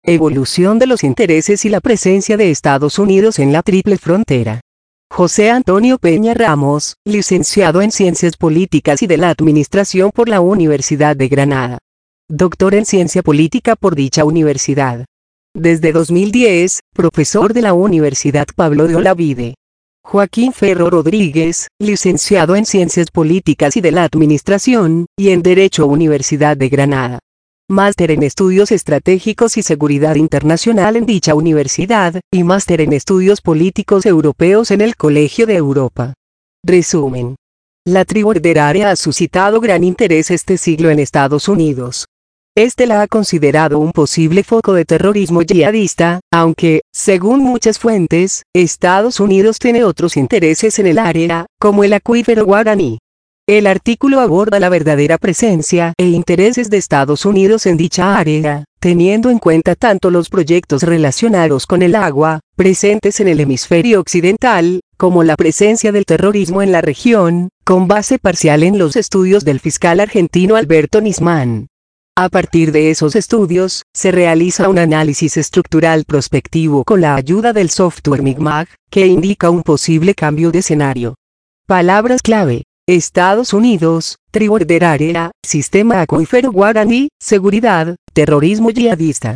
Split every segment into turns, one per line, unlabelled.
Evolución de los intereses y la presencia de Estados Unidos en la Triple Frontera. José Antonio Peña Ramos, licenciado en Ciencias Políticas y de la Administración por la Universidad de Granada. Doctor en Ciencia Política por dicha universidad. Desde 2010, profesor de la Universidad Pablo de Olavide. Joaquín Ferro Rodríguez, licenciado en Ciencias Políticas y de la Administración, y en Derecho, Universidad de Granada. Máster en Estudios Estratégicos y Seguridad Internacional en dicha universidad, y máster en Estudios Políticos Europeos en el Colegio de Europa. Resumen. La Triborder ha suscitado gran interés este siglo en Estados Unidos. Este la ha considerado un posible foco de terrorismo yihadista, aunque, según muchas fuentes, Estados Unidos tiene otros intereses en el área, como el acuífero Guaraní. El artículo aborda la verdadera presencia e intereses de Estados Unidos en dicha área, teniendo en cuenta tanto los proyectos relacionados con el agua, presentes en el hemisferio occidental, como la presencia del terrorismo en la región, con base parcial en los estudios del fiscal argentino Alberto Nisman. A partir de esos estudios, se realiza un análisis estructural prospectivo con la ayuda del software MIGMAG, que indica un posible cambio de escenario. Palabras clave: Estados Unidos, Triborder Area, Sistema Acuífero Guaraní, Seguridad, Terrorismo Yihadista.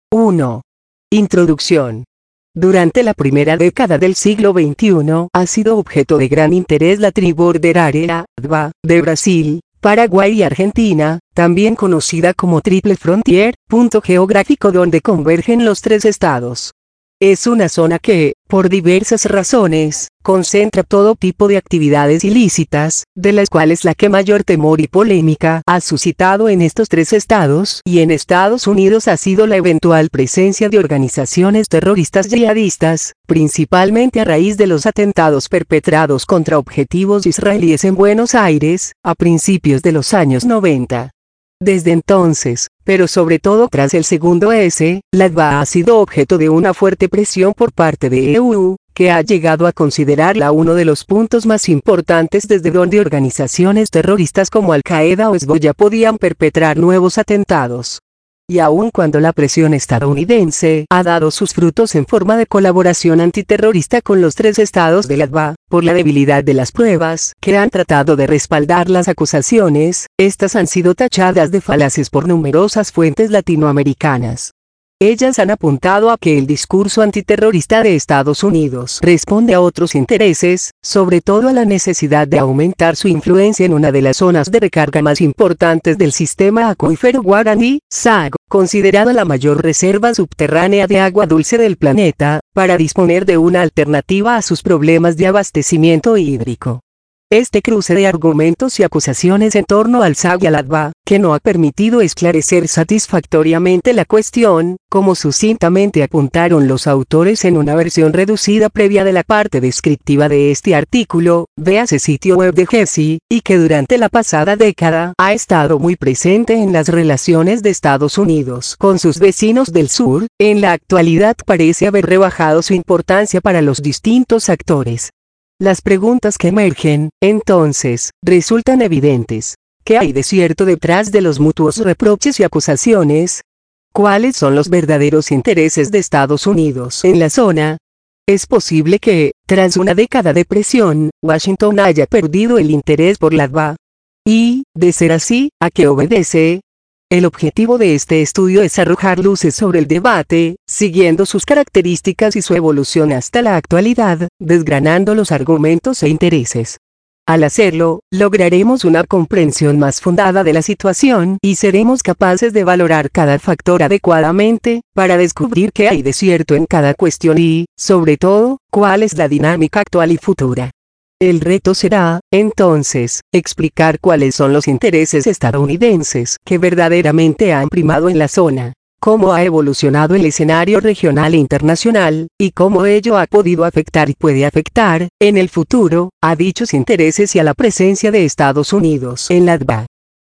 1. Introducción. Durante la primera década del siglo XXI, ha sido objeto de gran interés la Triborder Area, DBA, de Brasil, Paraguay y Argentina, también conocida como Triple Frontier, punto geográfico donde convergen los tres estados. Es una zona que, por diversas razones, concentra todo tipo de actividades ilícitas, de las cuales la que mayor temor y polémica ha suscitado en estos tres estados y en Estados Unidos ha sido la eventual presencia de organizaciones terroristas yihadistas, principalmente a raíz de los atentados perpetrados contra objetivos israelíes en Buenos Aires, a principios de los años 90. Desde entonces, pero sobre todo tras el segundo S, la DBA ha sido objeto de una fuerte presión por parte de EU, que ha llegado a considerarla uno de los puntos más importantes desde donde organizaciones terroristas como Al-Qaeda o Hezbollah podían perpetrar nuevos atentados. Y aun cuando la presión estadounidense ha dado sus frutos en forma de colaboración antiterrorista con los tres estados de la DBA, por la debilidad de las pruebas que han tratado de respaldar las acusaciones, estas han sido tachadas de falaces por numerosas fuentes latinoamericanas. Ellas han apuntado a que el discurso antiterrorista de Estados Unidos responde a otros intereses, sobre todo a la necesidad de aumentar su influencia en una de las zonas de recarga más importantes del sistema acuífero Guaraní, SAG, considerada la mayor reserva subterránea de agua dulce del planeta, para disponer de una alternativa a sus problemas de abastecimiento hídrico. Este cruce de argumentos y acusaciones en torno al SAG y a la DBA, que no ha permitido esclarecer satisfactoriamente la cuestión, como sucintamente apuntaron los autores en una versión reducida previa de la parte descriptiva de este artículo, véase sitio web de GESI, y que durante la pasada década ha estado muy presente en las relaciones de Estados Unidos con sus vecinos del sur, en la actualidad parece haber rebajado su importancia para los distintos actores. Las preguntas que emergen, entonces, resultan evidentes. ¿Qué hay de cierto detrás de los mutuos reproches y acusaciones? ¿Cuáles son los verdaderos intereses de Estados Unidos en la zona? Es posible que, tras una década de presión, Washington haya perdido el interés por la DBA. Y, de ser así, ¿a qué obedece? El objetivo de este estudio es arrojar luces sobre el debate, siguiendo sus características y su evolución hasta la actualidad, desgranando los argumentos e intereses. Al hacerlo, lograremos una comprensión más fundada de la situación y seremos capaces de valorar cada factor adecuadamente, para descubrir qué hay de cierto en cada cuestión y, sobre todo, cuál es la dinámica actual y futura. El reto será, entonces, explicar cuáles son los intereses estadounidenses que verdaderamente han primado en la zona, cómo ha evolucionado el escenario regional e internacional, y cómo ello ha podido afectar y puede afectar, en el futuro, a dichos intereses y a la presencia de Estados Unidos en la DBA.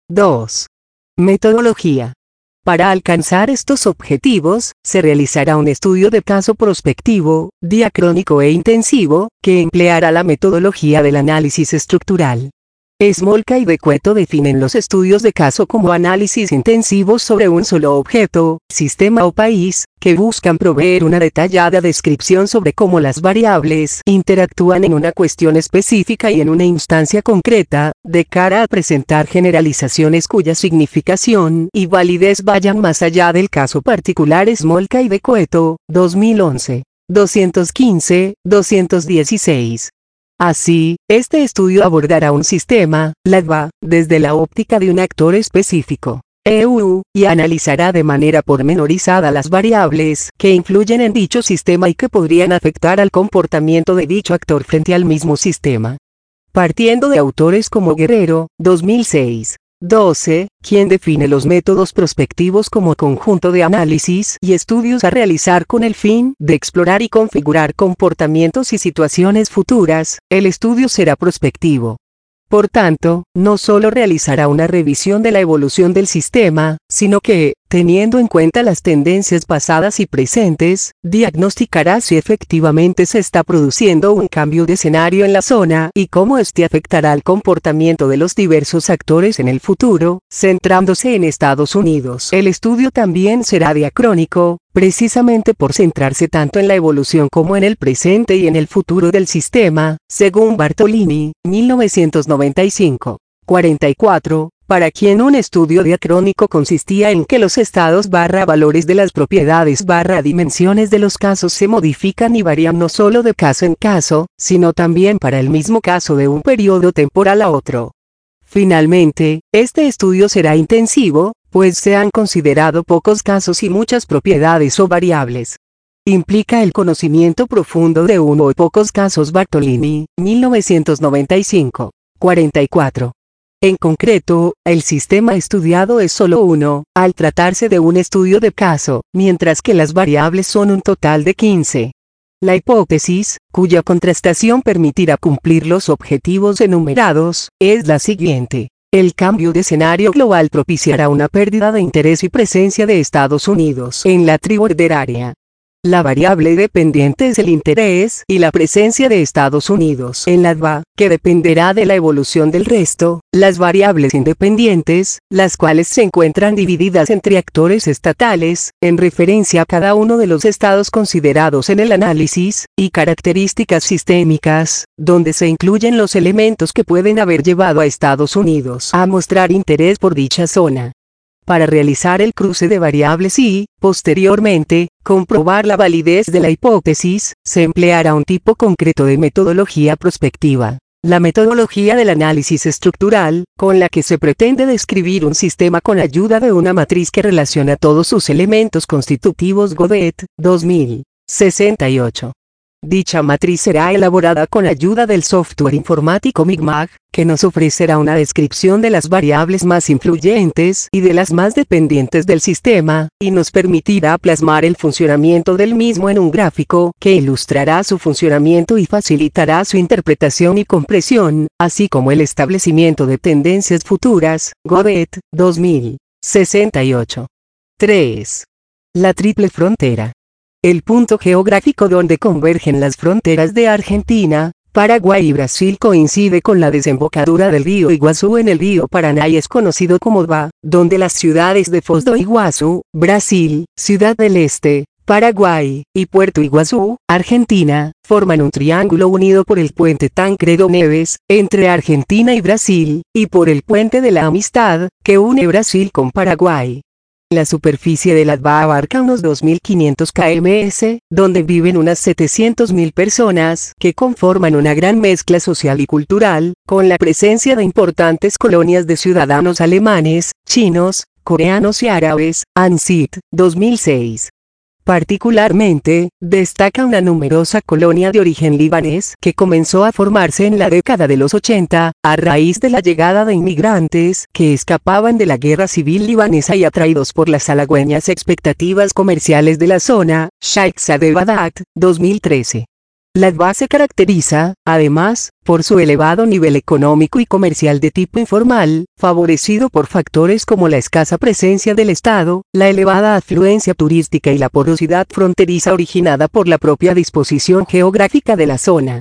2. Metodología. Para alcanzar estos objetivos, se realizará un estudio de caso prospectivo, diacrónico e intensivo, que empleará la metodología del análisis estructural. Smolka y De Cueto definen los estudios de caso como análisis intensivos sobre un solo objeto, sistema o país, que buscan proveer una detallada descripción sobre cómo las variables interactúan en una cuestión específica y en una instancia concreta, de cara a presentar generalizaciones cuya significación y validez vayan más allá del caso particular. Smolka y De Cueto, 2011. 215-216. Así, este estudio abordará un sistema, LADVA, desde la óptica de un actor específico, EU, y analizará de manera pormenorizada las variables que influyen en dicho sistema y que podrían afectar al comportamiento de dicho actor frente al mismo sistema. Partiendo de autores como Guerrero, 2006. 12, quien define los métodos prospectivos como conjunto de análisis y estudios a realizar con el fin de explorar y configurar comportamientos y situaciones futuras, el estudio será prospectivo. Por tanto, no solo realizará una revisión de la evolución del sistema, sino que, teniendo en cuenta las tendencias pasadas y presentes, diagnosticará si efectivamente se está produciendo un cambio de escenario en la zona y cómo este afectará al comportamiento de los diversos actores en el futuro, centrándose en Estados Unidos. El estudio también será diacrónico, precisamente por centrarse tanto en la evolución como en el presente y en el futuro del sistema, según Bartolini, 1995. 44. Para quien un estudio diacrónico consistía en que los estados/valores de las propiedades/dimensiones de los casos se modifican y varían no solo de caso en caso, sino también para el mismo caso de un periodo temporal a otro. Finalmente, este estudio será intensivo, pues se han considerado pocos casos y muchas propiedades o variables. Implica el conocimiento profundo de uno o pocos casos. Bartolini, 1995. 44. En concreto, el sistema estudiado es solo uno, al tratarse de un estudio de caso, mientras que las variables son un total de 15. La hipótesis, cuya contrastación permitirá cumplir los objetivos enumerados, es la siguiente. El cambio de escenario global propiciará una pérdida de interés y presencia de Estados Unidos en la tribu hereditaria. La variable dependiente es el interés y la presencia de Estados Unidos en la DVA, que dependerá de la evolución del resto. Las variables independientes, las cuales se encuentran divididas entre actores estatales, en referencia a cada uno de los estados considerados en el análisis, y características sistémicas, donde se incluyen los elementos que pueden haber llevado a Estados Unidos a mostrar interés por dicha zona. Para realizar el cruce de variables y, posteriormente, comprobar la validez de la hipótesis, se empleará un tipo concreto de metodología prospectiva. La metodología del análisis estructural, con la que se pretende describir un sistema con ayuda de una matriz que relaciona todos sus elementos constitutivos. Godet, 2068. Dicha matriz será elaborada con ayuda del software informático Mi'kmaq, que nos ofrecerá una descripción de las variables más influyentes y de las más dependientes del sistema, y nos permitirá plasmar el funcionamiento del mismo en un gráfico que ilustrará su funcionamiento y facilitará su interpretación y compresión, así como el establecimiento de tendencias futuras. Godet, 2068. 3. La triple frontera. El punto geográfico donde convergen las fronteras de Argentina, Paraguay y Brasil coincide con la desembocadura del río Iguazú en el río Paraná y es conocido como DVA, donde las ciudades de Foz do Iguazú, Brasil, Ciudad del Este, Paraguay, y Puerto Iguazú, Argentina, forman un triángulo unido por el puente Tancredo Neves, entre Argentina y Brasil, y por el puente de la Amistad, que une Brasil con Paraguay. La superficie de la DVA abarca unos 2.500 km, donde viven unas 700.000 personas que conforman una gran mezcla social y cultural, con la presencia de importantes colonias de ciudadanos alemanes, chinos, coreanos y árabes. ANSIT, 2006. Particularmente, destaca una numerosa colonia de origen libanés que comenzó a formarse en la década de los 80, a raíz de la llegada de inmigrantes que escapaban de la guerra civil libanesa y atraídos por las halagüeñas expectativas comerciales de la zona. Sheikh Zayed Baghdad, 2013. La DVA se caracteriza, además, por su elevado nivel económico y comercial de tipo informal, favorecido por factores como la escasa presencia del Estado, la elevada afluencia turística y la porosidad fronteriza originada por la propia disposición geográfica de la zona.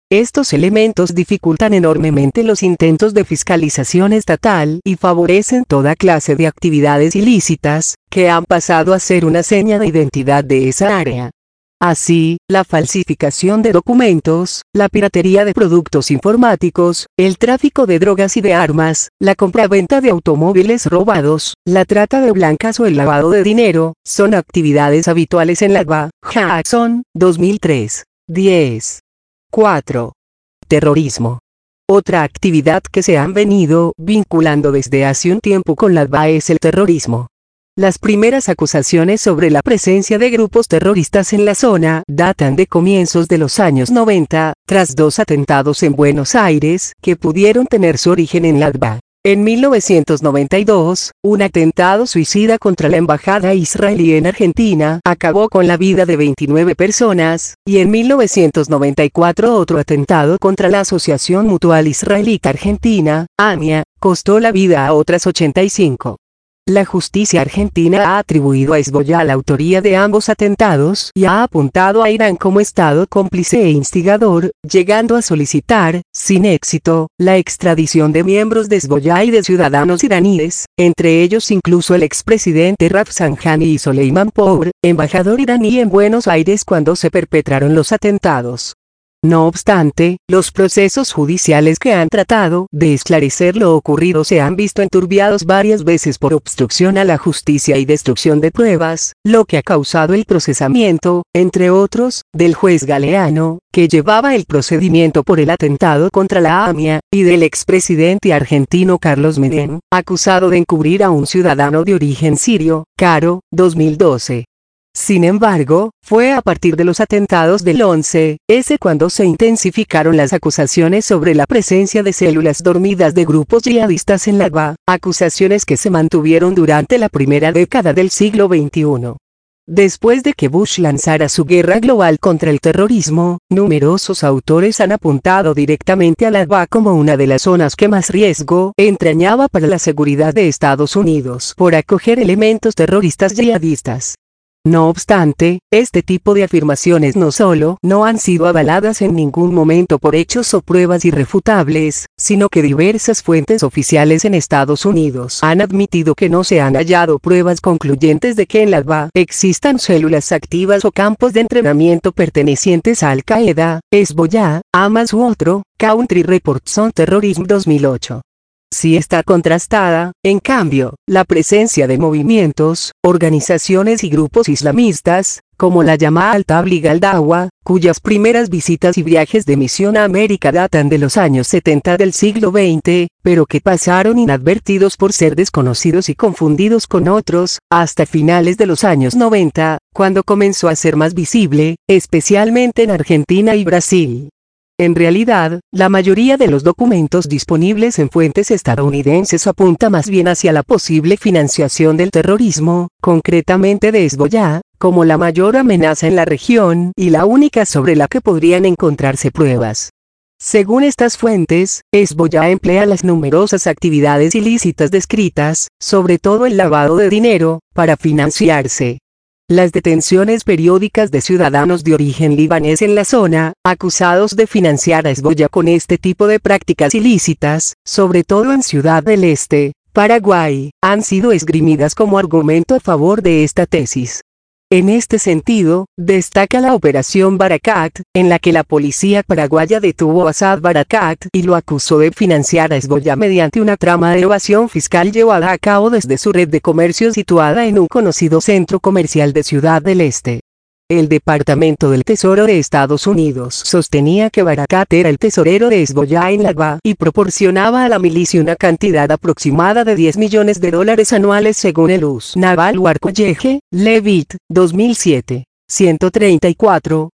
Estos elementos dificultan enormemente los intentos de fiscalización estatal y favorecen toda clase de actividades ilícitas, que han pasado a ser una seña de identidad de esa área. Así, la falsificación de documentos, la piratería de productos informáticos, el tráfico de drogas y de armas, la compraventa de automóviles robados, la trata de blancas o el lavado de dinero, son actividades habituales en la DBA. Jackson, 2003. 10. 4. Terrorismo. Otra actividad que se han venido vinculando desde hace un tiempo con la DBA es el terrorismo. Las primeras acusaciones sobre la presencia de grupos terroristas en la zona datan de comienzos de los años 90, tras 2 atentados en Buenos Aires, que pudieron tener su origen en la DBA. En 1992, un atentado suicida contra la embajada israelí en Argentina acabó con la vida de 29 personas, y en 1994 otro atentado contra la Asociación Mutual Israelita Argentina, AMIA, costó la vida a otras 85. La justicia argentina ha atribuido a Hezbollah la autoría de ambos atentados y ha apuntado a Irán como Estado cómplice e instigador, llegando a solicitar, sin éxito, la extradición de miembros de Hezbollah y de ciudadanos iraníes, entre ellos incluso el expresidente Rafsanjani y Soleiman Pour, embajador iraní en Buenos Aires cuando se perpetraron los atentados. No obstante, los procesos judiciales que han tratado de esclarecer lo ocurrido se han visto enturbiados varias veces por obstrucción a la justicia y destrucción de pruebas, lo que ha causado el procesamiento, entre otros, del juez Galeano, que llevaba el procedimiento por el atentado contra la AMIA, y del expresidente argentino Carlos Menem, acusado de encubrir a un ciudadano de origen sirio, Caro, 2012. Sin embargo, fue a partir de los atentados del 11S cuando se intensificaron las acusaciones sobre la presencia de células dormidas de grupos yihadistas en la DBA, acusaciones que se mantuvieron durante la primera década del siglo XXI. Después de que Bush lanzara su guerra global contra el terrorismo, numerosos autores han apuntado directamente a la DBA como una de las zonas que más riesgo entrañaba para la seguridad de Estados Unidos por acoger elementos terroristas yihadistas. No obstante, este tipo de afirmaciones no solo no han sido avaladas en ningún momento por hechos o pruebas irrefutables, sino que diversas fuentes oficiales en Estados Unidos han admitido que no se han hallado pruebas concluyentes de que en la DBA existan células activas o campos de entrenamiento pertenecientes a Al-Qaeda, Hezbollah, Hamas u otro. Country Reports on Terrorism 2008. Sí está contrastada, en cambio, la presencia de movimientos, organizaciones y grupos islamistas, como la llamada Al-Tabligh al-Dawa, cuyas primeras visitas y viajes de misión a América datan de los años 70 del siglo XX, pero que pasaron inadvertidos por ser desconocidos y confundidos con otros, hasta finales de los años 90, cuando comenzó a ser más visible, especialmente en Argentina y Brasil. En realidad, la mayoría de los documentos disponibles en fuentes estadounidenses apunta más bien hacia la posible financiación del terrorismo, concretamente de Hezbollah, como la mayor amenaza en la región y la única sobre la que podrían encontrarse pruebas. Según estas fuentes, Hezbollah emplea las numerosas actividades ilícitas descritas, sobre todo el lavado de dinero, para financiarse. Las detenciones periódicas de ciudadanos de origen libanés en la zona, acusados de financiar a Hezbollah con este tipo de prácticas ilícitas, sobre todo en Ciudad del Este, Paraguay, han sido esgrimidas como argumento a favor de esta tesis. En este sentido, destaca la Operación Barakat, en la que la policía paraguaya detuvo a Saad Barakat y lo acusó de financiar a Hezbollah mediante una trama de evasión fiscal llevada a cabo desde su red de comercio situada en un conocido centro comercial de Ciudad del Este. El Departamento del Tesoro de Estados Unidos sostenía que Barakat era el tesorero de Hezbollah en la DBA y proporcionaba a la milicia una cantidad aproximada de $10 millones anuales según el US Naval War College, Levitt, 2007, 134,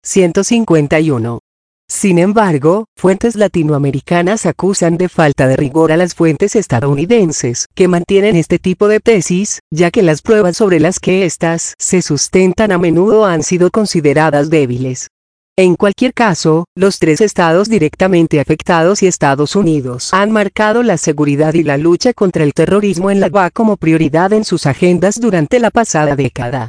151. Sin embargo, fuentes latinoamericanas acusan de falta de rigor a las fuentes estadounidenses, que mantienen este tipo de tesis, ya que las pruebas sobre las que éstas se sustentan a menudo han sido consideradas débiles. En cualquier caso, los 3 estados directamente afectados y Estados Unidos han marcado la seguridad y la lucha contra el terrorismo en la DBA como prioridad en sus agendas durante la pasada década.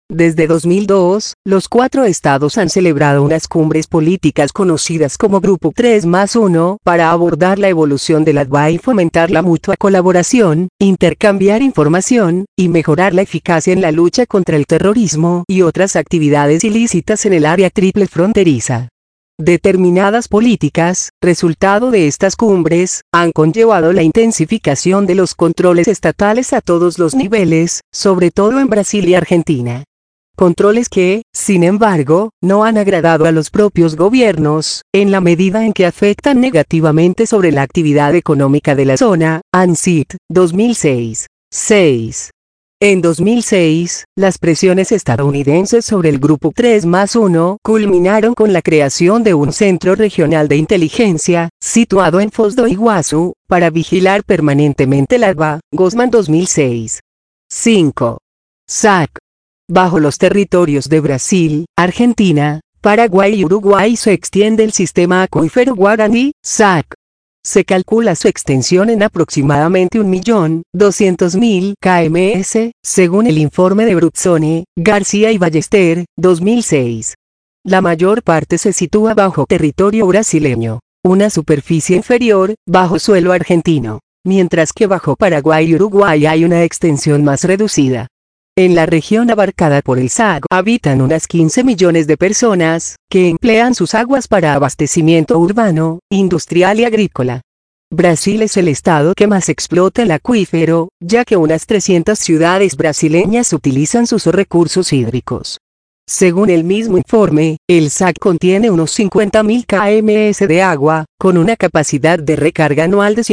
Desde 2002, los 4 estados han celebrado unas cumbres políticas conocidas como Grupo 3+1 para abordar la evolución de la ADVA y fomentar la mutua colaboración, intercambiar información, y mejorar la eficacia en la lucha contra el terrorismo y otras actividades ilícitas en el área triple fronteriza. Determinadas políticas, resultado de estas cumbres, han conllevado la intensificación de los controles estatales a todos los niveles, sobre todo en Brasil y Argentina. Controles que, sin embargo, no han agradado a los propios gobiernos, en la medida en que afectan negativamente sobre la actividad económica de la zona. ANSIT, 2006. 6. En 2006, las presiones estadounidenses sobre el Grupo 3+1 culminaron con la creación de un centro regional de inteligencia, situado en Foz do Iguazú, para vigilar permanentemente la ADVA. Gozman, 2006. 5. SAC. Bajo los territorios de Brasil, Argentina, Paraguay y Uruguay se extiende el sistema acuífero Guaraní, SAC. Se calcula su extensión en aproximadamente 1.200.000 km, según el informe de Bruzzone, García y Ballester, 2006. La mayor parte se sitúa bajo territorio brasileño, una superficie inferior, bajo suelo argentino, mientras que bajo Paraguay y Uruguay hay una extensión más reducida. En la región abarcada por el SAC habitan unas 15 millones de personas, que emplean sus aguas para abastecimiento urbano, industrial y agrícola. Brasil es el estado que más explota el acuífero, ya que unas 300 ciudades brasileñas utilizan sus recursos hídricos. Según el mismo informe, el SAC contiene unos 50.000 km de agua, con una capacidad de recarga anual de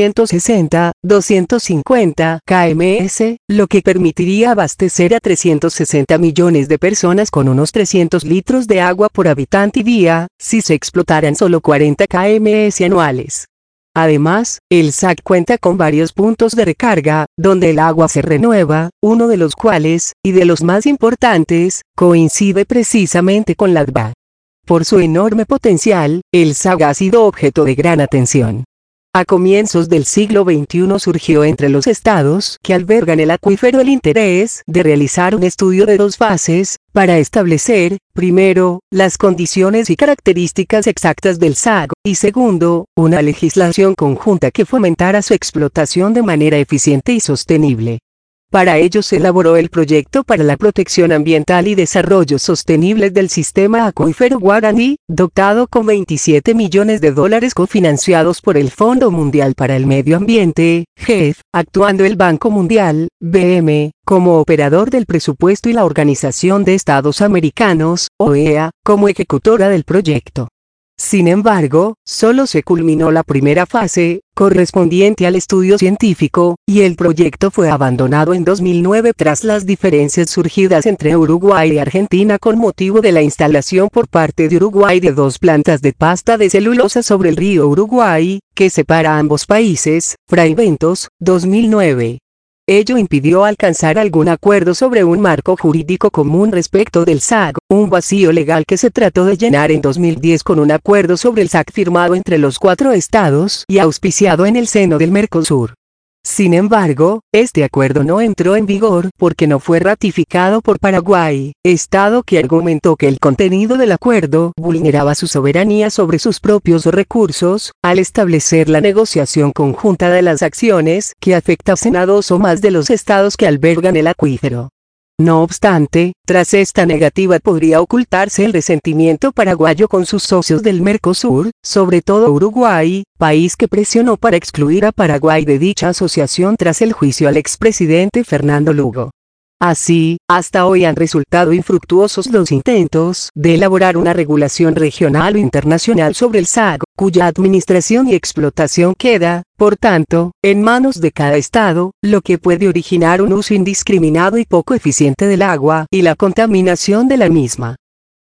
160-250 km, lo que permitiría abastecer a 360 millones de personas con unos 300 litros de agua por habitante y día, si se explotaran solo 40 km anuales. Además, el SAC cuenta con varios puntos de recarga, donde el agua se renueva, uno de los cuales, y de los más importantes, coincide precisamente con la ADVA. Por su enorme potencial, el SAC ha sido objeto de gran atención. A comienzos del siglo XXI surgió entre los estados que albergan el acuífero el interés de realizar un estudio de 2 fases, para establecer, primero, las condiciones y características exactas del SAC, y segundo, una legislación conjunta que fomentara su explotación de manera eficiente y sostenible. Para ello se elaboró el Proyecto para la Protección Ambiental y Desarrollo Sostenible del Sistema Acuífero Guaraní, dotado con $27 millones cofinanciados por el Fondo Mundial para el Medio Ambiente, GEF, actuando el Banco Mundial, BM, como operador del presupuesto y la Organización de Estados Americanos, OEA, como ejecutora del proyecto. Sin embargo, solo se culminó la primera fase, correspondiente al estudio científico, y el proyecto fue abandonado en 2009 tras las diferencias surgidas entre Uruguay y Argentina con motivo de la instalación por parte de Uruguay de 2 plantas de pasta de celulosa sobre el río Uruguay, que separa a ambos países. Fraiventos, 2009. Ello impidió alcanzar algún acuerdo sobre un marco jurídico común respecto del SAC, un vacío legal que se trató de llenar en 2010 con un acuerdo sobre el SAC firmado entre los 4 estados y auspiciado en el seno del Mercosur. Sin embargo, este acuerdo no entró en vigor porque no fue ratificado por Paraguay, estado que argumentó que el contenido del acuerdo vulneraba su soberanía sobre sus propios recursos, al establecer la negociación conjunta de las acciones que afectasen a 2 o más de los estados que albergan el acuífero. No obstante, tras esta negativa podría ocultarse el resentimiento paraguayo con sus socios del Mercosur, sobre todo Uruguay, país que presionó para excluir a Paraguay de dicha asociación tras el juicio al expresidente Fernando Lugo. Así, hasta hoy han resultado infructuosos los intentos de elaborar una regulación regional o internacional sobre el SAC, cuya administración y explotación queda, por tanto, en manos de cada estado, lo que puede originar un uso indiscriminado y poco eficiente del agua y la contaminación de la misma.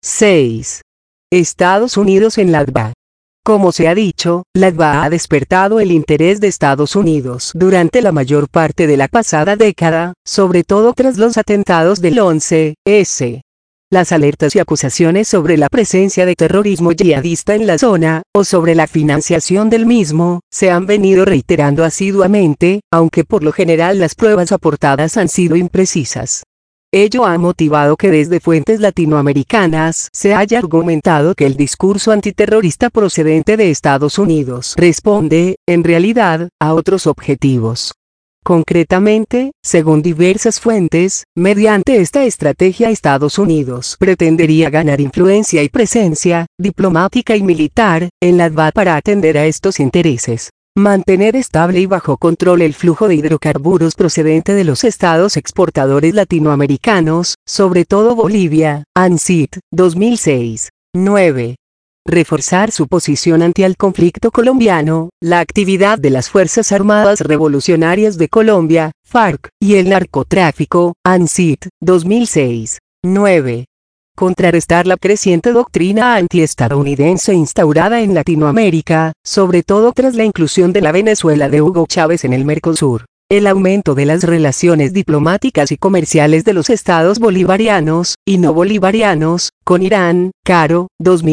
6. Estados Unidos en la ADVA. Como se ha dicho, la ADVA ha despertado el interés de Estados Unidos durante la mayor parte de la pasada década, sobre todo tras los atentados del 11S. Las alertas y acusaciones sobre la presencia de terrorismo yihadista en la zona, o sobre la financiación del mismo, se han venido reiterando asiduamente, aunque por lo general las pruebas aportadas han sido imprecisas. Ello ha motivado que desde fuentes latinoamericanas se haya argumentado que el discurso antiterrorista procedente de Estados Unidos responde, en realidad, a otros objetivos. Concretamente, según diversas fuentes, mediante esta estrategia Estados Unidos pretendería ganar influencia y presencia, diplomática y militar, en la DBA para atender a estos intereses. Mantener estable y bajo control el flujo de hidrocarburos procedente de los estados exportadores latinoamericanos, sobre todo Bolivia, ANSIT, 2006. 9. Reforzar su posición ante el conflicto colombiano, la actividad de las Fuerzas Armadas Revolucionarias de Colombia, FARC, y el narcotráfico, ANSIT, 2006. 9. Contrarrestar la creciente doctrina antiestadounidense instaurada en Latinoamérica, sobre todo tras la inclusión de la Venezuela de Hugo Chávez en el Mercosur. El aumento de las relaciones diplomáticas y comerciales de los estados bolivarianos, y no bolivarianos, con Irán, Caro,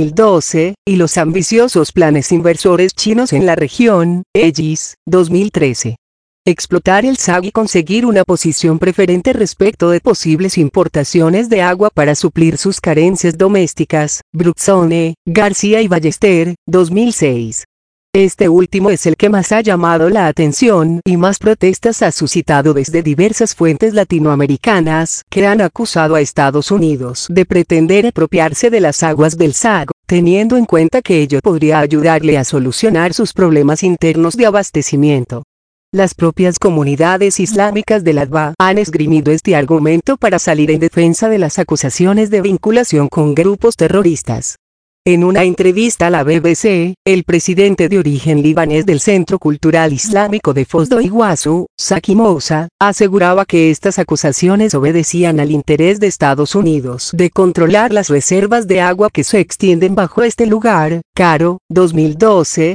2012, y los ambiciosos planes inversores chinos en la región, EGIS, 2013. Explotar el SAG y conseguir una posición preferente respecto de posibles importaciones de agua para suplir sus carencias domésticas, Bruzzone, García y Ballester, 2006. Este último es el que más ha llamado la atención y más protestas ha suscitado desde diversas fuentes latinoamericanas que han acusado a Estados Unidos de pretender apropiarse de las aguas del SAG, teniendo en cuenta que ello podría ayudarle a solucionar sus problemas internos de abastecimiento. Las propias comunidades islámicas de la DBA han esgrimido este argumento para salir en defensa de las acusaciones de vinculación con grupos terroristas. En una entrevista a la BBC, el presidente de origen libanés del Centro Cultural Islámico de Foz do Iguazú, Zaki Moussa, aseguraba que estas acusaciones obedecían al interés de Estados Unidos de controlar las reservas de agua que se extienden bajo este lugar, Caro, 2012,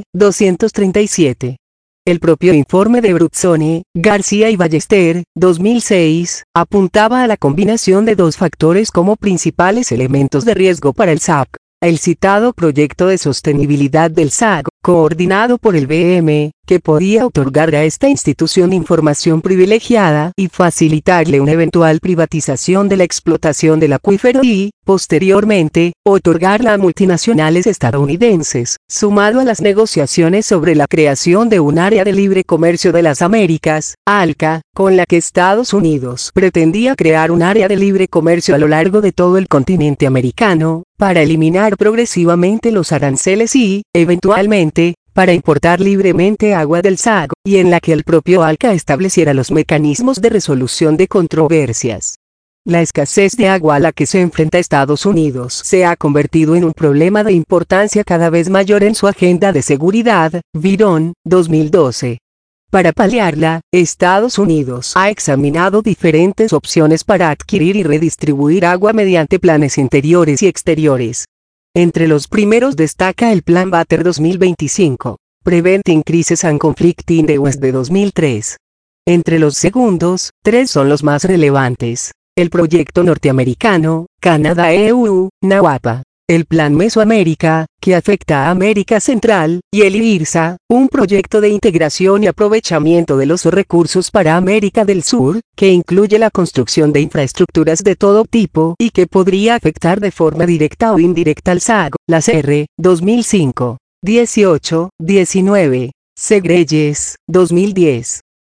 237. El propio informe de Bruzzone, García y Ballester, 2006, apuntaba a la combinación de dos factores como principales elementos de riesgo para el SAG. El citado proyecto de sostenibilidad del SAG, coordinado por el BM, que podía otorgar a esta institución información privilegiada y facilitarle una eventual privatización de la explotación del acuífero y, posteriormente, otorgarla a multinacionales estadounidenses, sumado a las negociaciones sobre la creación de un área de libre comercio de las Américas, ALCA, con la que Estados Unidos pretendía crear un área de libre comercio a lo largo de todo el continente americano, para eliminar progresivamente los aranceles y, eventualmente, para importar libremente agua del SAG, y en la que el propio ALCA estableciera los mecanismos de resolución de controversias. La escasez de agua a la que se enfrenta Estados Unidos se ha convertido en un problema de importancia cada vez mayor en su agenda de seguridad, Virón, 2012. Para paliarla, Estados Unidos ha examinado diferentes opciones para adquirir y redistribuir agua mediante planes interiores y exteriores. Entre los primeros destaca el Plan Water 2025, Preventing Crisis and Conflict in the West de 2003. Entre los segundos, tres son los más relevantes: el proyecto norteamericano, Canadá-EU, NAWAPA, el Plan Mesoamérica, que afecta a América Central, y el IRSA, un proyecto de integración y aprovechamiento de los recursos para América del Sur, que incluye la construcción de infraestructuras de todo tipo y que podría afectar de forma directa o indirecta al SAG, las R, 2005, 18, 19, Segreyes, 2010.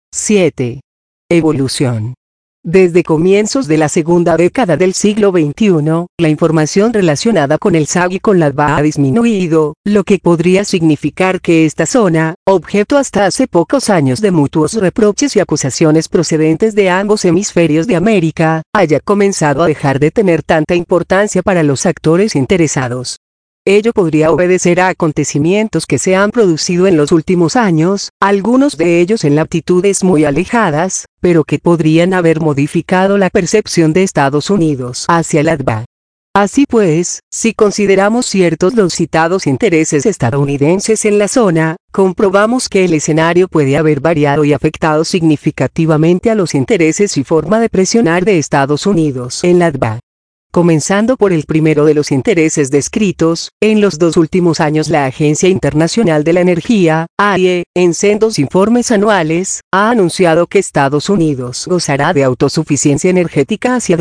7. Evolución. Desde comienzos de la segunda década del siglo XXI, la información relacionada con el SAG y con la DBA ha disminuido, lo que podría significar que esta zona, objeto hasta hace pocos años de mutuos reproches y acusaciones procedentes de ambos hemisferios de América, haya comenzado a dejar de tener tanta importancia para los actores interesados. Ello podría obedecer a acontecimientos que se han producido en los últimos años, algunos de ellos en latitudes muy alejadas, pero que podrían haber modificado la percepción de Estados Unidos hacia la DBA. Así pues, si consideramos ciertos los citados intereses estadounidenses en la zona, comprobamos que el escenario puede haber variado y afectado significativamente a los intereses y forma de presionar de Estados Unidos en la DBA. Comenzando por el primero de los intereses descritos, en los 2 últimos años la Agencia Internacional de la Energía, AIE, en sendos informes anuales, ha anunciado que Estados Unidos gozará de autosuficiencia energética hacia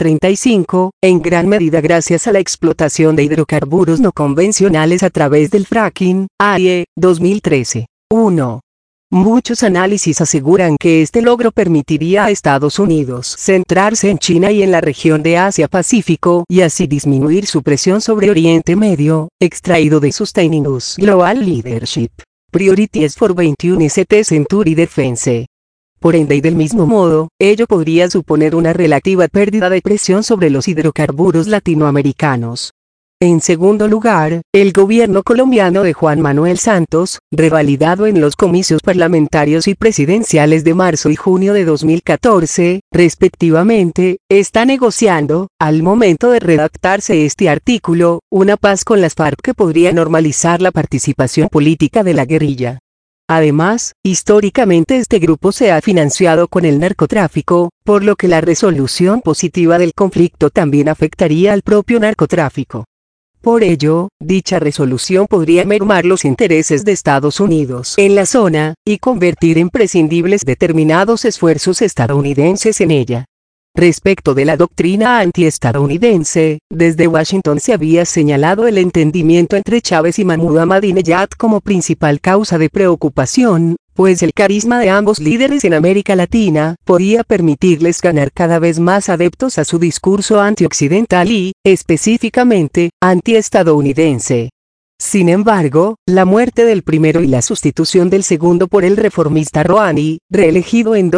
2035, en gran medida gracias a la explotación de hidrocarburos no convencionales a través del fracking, AIE, 2013. 1. Muchos análisis aseguran que este logro permitiría a Estados Unidos centrarse en China y en la región de Asia-Pacífico y así disminuir su presión sobre Oriente Medio, extraído de Sustaining Us Global Leadership Priorities for 21st Century Defense. Por ende y del mismo modo, ello podría suponer una relativa pérdida de presión sobre los hidrocarburos latinoamericanos. En segundo lugar, el gobierno colombiano de Juan Manuel Santos, revalidado en los comicios parlamentarios y presidenciales de marzo y junio de 2014, respectivamente, está negociando, al momento de redactarse este artículo, una paz con las FARC que podría normalizar la participación política de la guerrilla. Además, históricamente este grupo se ha financiado con el narcotráfico, por lo que la resolución positiva del conflicto también afectaría al propio narcotráfico. Por ello, dicha resolución podría mermar los intereses de Estados Unidos en la zona, y convertir en prescindibles determinados esfuerzos estadounidenses en ella. Respecto de la doctrina antiestadounidense, desde Washington se había señalado el entendimiento entre Chávez y Mahmoud Ahmadinejad como principal causa de preocupación, pues el carisma de ambos líderes en América Latina podía permitirles ganar cada vez más adeptos a su discurso antioccidental y, específicamente, antiestadounidense. Sin embargo, la muerte del primero y la sustitución del segundo por el reformista Rouhani, reelegido en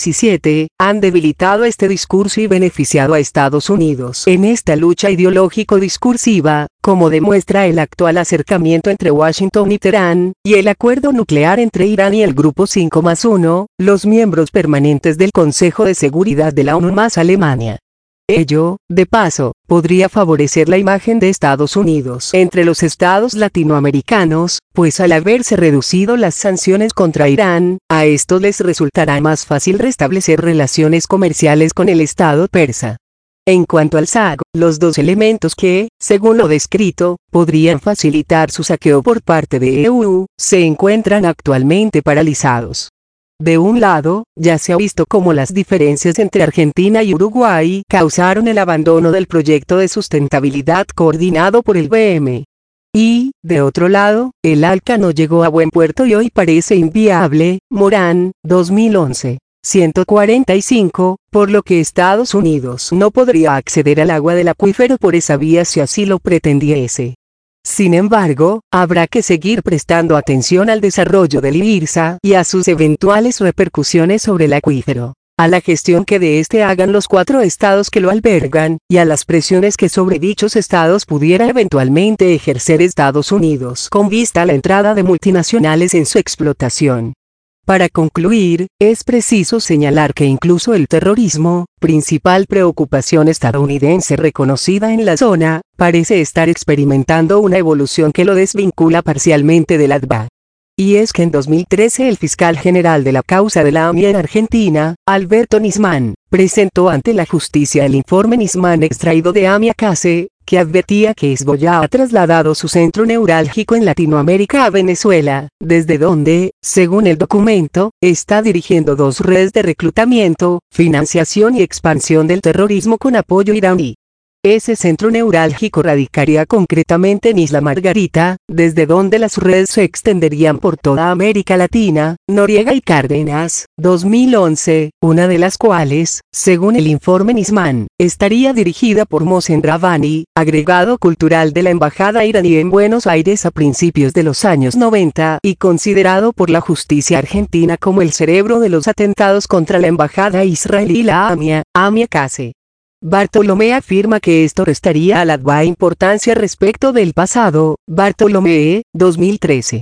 2017, han debilitado este discurso y beneficiado a Estados Unidos en esta lucha ideológico-discursiva, como demuestra el actual acercamiento entre Washington y Teherán, y el acuerdo nuclear entre Irán y el Grupo 5+1, los miembros permanentes del Consejo de Seguridad de la ONU más Alemania. Ello, de paso, podría favorecer la imagen de Estados Unidos entre los estados latinoamericanos, pues al haberse reducido las sanciones contra Irán, a estos les resultará más fácil restablecer relaciones comerciales con el estado persa. En cuanto al SAG, los dos elementos que, según lo descrito, podrían facilitar su saqueo por parte de EU, se encuentran actualmente paralizados. De un lado, ya se ha visto cómo las diferencias entre Argentina y Uruguay causaron el abandono del proyecto de sustentabilidad coordinado por el BM. Y, de otro lado, el ALCA no llegó a buen puerto y hoy parece inviable, Morán, 2011. 145, por lo que Estados Unidos no podría acceder al agua del acuífero por esa vía si así lo pretendiese. Sin embargo, habrá que seguir prestando atención al desarrollo del IRSA y a sus eventuales repercusiones sobre el acuífero, a la gestión que de este hagan los 4 estados que lo albergan, y a las presiones que sobre dichos estados pudiera eventualmente ejercer Estados Unidos con vista a la entrada de multinacionales en su explotación. Para concluir, es preciso señalar que incluso el terrorismo, principal preocupación estadounidense reconocida en la zona, parece estar experimentando una evolución que lo desvincula parcialmente del ADVA. Y es que en 2013 el fiscal general de la causa de la AMIA en Argentina, Alberto Nisman, presentó ante la justicia el informe Nisman extraído de AMIA Case, que advertía que Hezbollah ha trasladado su centro neurálgico en Latinoamérica a Venezuela, desde donde, según el documento, está dirigiendo 2 redes de reclutamiento, financiación y expansión del terrorismo con apoyo iraní. Ese centro neurálgico radicaría concretamente en Isla Margarita, desde donde las redes se extenderían por toda América Latina, Noriega y Cárdenas, 2011, una de las cuales, según el informe Nisman, estaría dirigida por Mohsen Rabbani, agregado cultural de la Embajada iraní en Buenos Aires a principios de los años 90 y considerado por la justicia argentina como el cerebro de los atentados contra la Embajada israelí y la AMIA Case. Bartolomé afirma que esto restaría al ADVA importancia respecto del pasado. Bartolomé, 2013.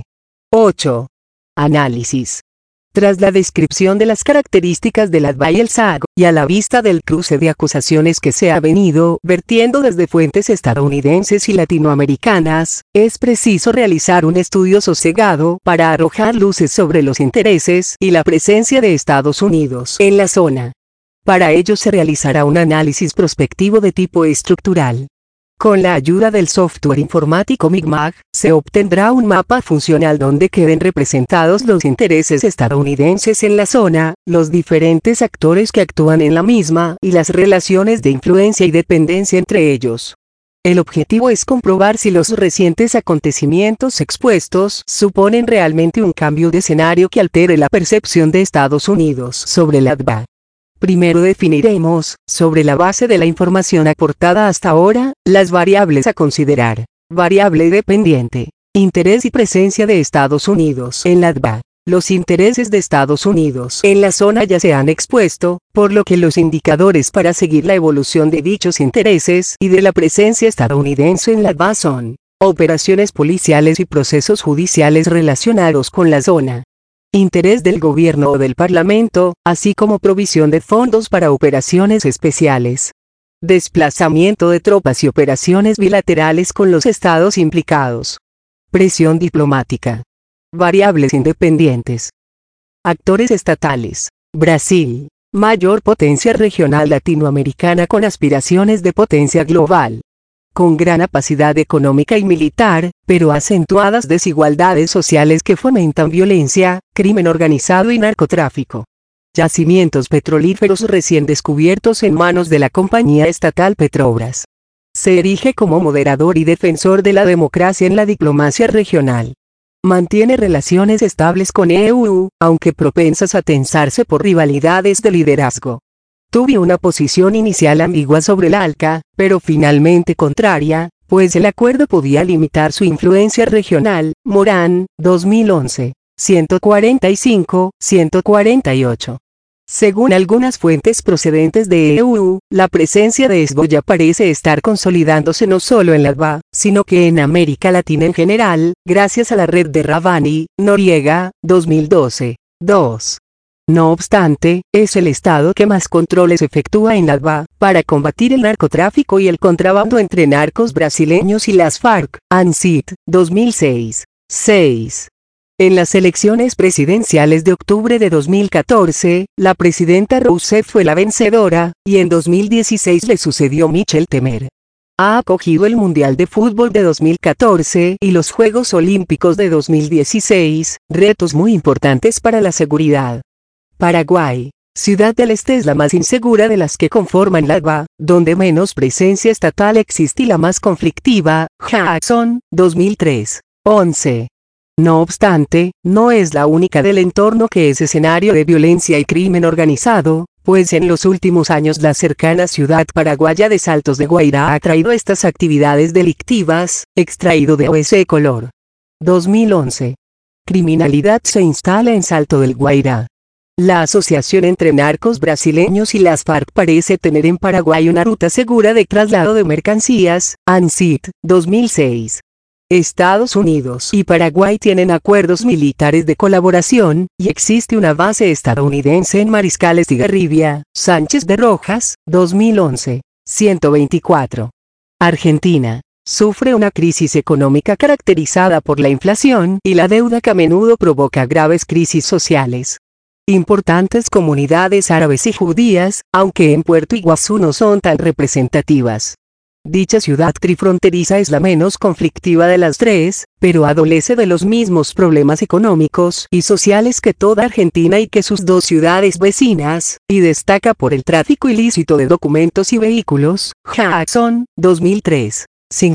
8. Análisis. Tras la descripción de las características del ADVA y el SAG, y a la vista del cruce de acusaciones que se ha venido vertiendo desde fuentes estadounidenses y latinoamericanas, es preciso realizar un estudio sosegado para arrojar luces sobre los intereses y la presencia de Estados Unidos en la zona. Para ello se realizará un análisis prospectivo de tipo estructural. Con la ayuda del software informático Mi'kmaq, se obtendrá un mapa funcional donde queden representados los intereses estadounidenses en la zona, los diferentes actores que actúan en la misma y las relaciones de influencia y dependencia entre ellos. El objetivo es comprobar si los recientes acontecimientos expuestos suponen realmente un cambio de escenario que altere la percepción de Estados Unidos sobre la DBA. Primero definiremos, sobre la base de la información aportada hasta ahora, las variables a considerar. Variable dependiente. Interés y presencia de Estados Unidos en la DBA. Los intereses de Estados Unidos en la zona ya se han expuesto, por lo que los indicadores para seguir la evolución de dichos intereses y de la presencia estadounidense en la DBA son operaciones policiales y procesos judiciales relacionados con la zona. Interés del gobierno o del parlamento, así como provisión de fondos para operaciones especiales. Desplazamiento de tropas y operaciones bilaterales con los estados implicados. Presión diplomática. Variables independientes. Actores estatales. Brasil, mayor potencia regional latinoamericana con aspiraciones de potencia global. Con gran capacidad económica y militar, pero acentuadas desigualdades sociales que fomentan violencia, crimen organizado y narcotráfico. Yacimientos petrolíferos recién descubiertos en manos de la compañía estatal Petrobras. Se erige como moderador y defensor de la democracia en la diplomacia regional. Mantiene relaciones estables con EU, aunque propensas a tensarse por rivalidades de liderazgo. Tuvo una posición inicial ambigua sobre el ALCA, pero finalmente contraria, pues el acuerdo podía limitar su influencia regional. Morán, 2011. 145-148. Según algunas fuentes procedentes de EU, la presencia de Hezbollah parece estar consolidándose no solo en la DBA, sino que en América Latina en general, gracias a la red de Ravani, Noriega, 2012. 2. No obstante, es el Estado que más controles efectúa en la DBA, para combatir el narcotráfico y el contrabando entre narcos brasileños y las FARC, ANSIT, 2006. 6. En las elecciones presidenciales de octubre de 2014, la presidenta Rousseff fue la vencedora, y en 2016 le sucedió Michel Temer. Ha acogido el Mundial de Fútbol de 2014 y los Juegos Olímpicos de 2016, retos muy importantes para la seguridad. Paraguay, Ciudad del Este es la más insegura de las que conforman la DBA, donde menos presencia estatal existe y la más conflictiva. Jackson, 2003. 11. No obstante, no es la única del entorno que es escenario de violencia y crimen organizado, pues en los últimos años la cercana ciudad paraguaya de Saltos de Guairá ha traído estas actividades delictivas, extraído de OS Color. 2011. Criminalidad se instala en Salto del Guairá. La asociación entre narcos brasileños y las FARC parece tener en Paraguay una ruta segura de traslado de mercancías. ANSIT, 2006. Estados Unidos y Paraguay tienen acuerdos militares de colaboración, y existe una base estadounidense en Mariscal Estigarribia, Sánchez de Rojas, 2011. 124. Argentina. Sufre una crisis económica caracterizada por la inflación y la deuda que a menudo provoca graves crisis sociales. Importantes comunidades árabes y judías, aunque en Puerto Iguazú no son tan representativas. Dicha ciudad trifronteriza es la menos conflictiva de las tres, pero adolece de los mismos problemas económicos y sociales que toda Argentina y que sus dos ciudades vecinas, y destaca por el tráfico ilícito de documentos y vehículos. Jackson, 2003.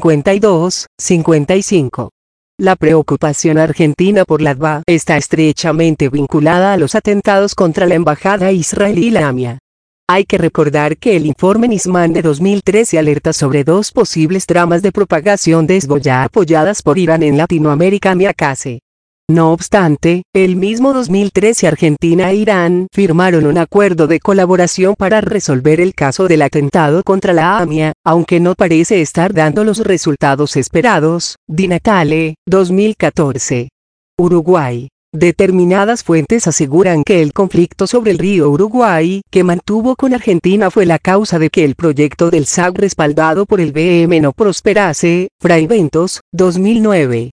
52, 55. La preocupación argentina por la DBA está estrechamente vinculada a los atentados contra la embajada israelí y la AMIA. Hay que recordar que el informe Nisman de 2013 alerta sobre dos posibles tramas de propagación de Hezbollah apoyadas por Irán en Latinoamérica Miacase. No obstante, el mismo 2013 Argentina e Irán firmaron un acuerdo de colaboración para resolver el caso del atentado contra la AMIA, aunque no parece estar dando los resultados esperados. Di Natale, 2014. Uruguay. Determinadas fuentes aseguran que el conflicto sobre el río Uruguay que mantuvo con Argentina fue la causa de que el proyecto del SAC respaldado por el BM no prosperase. Fray Ventos, 2009.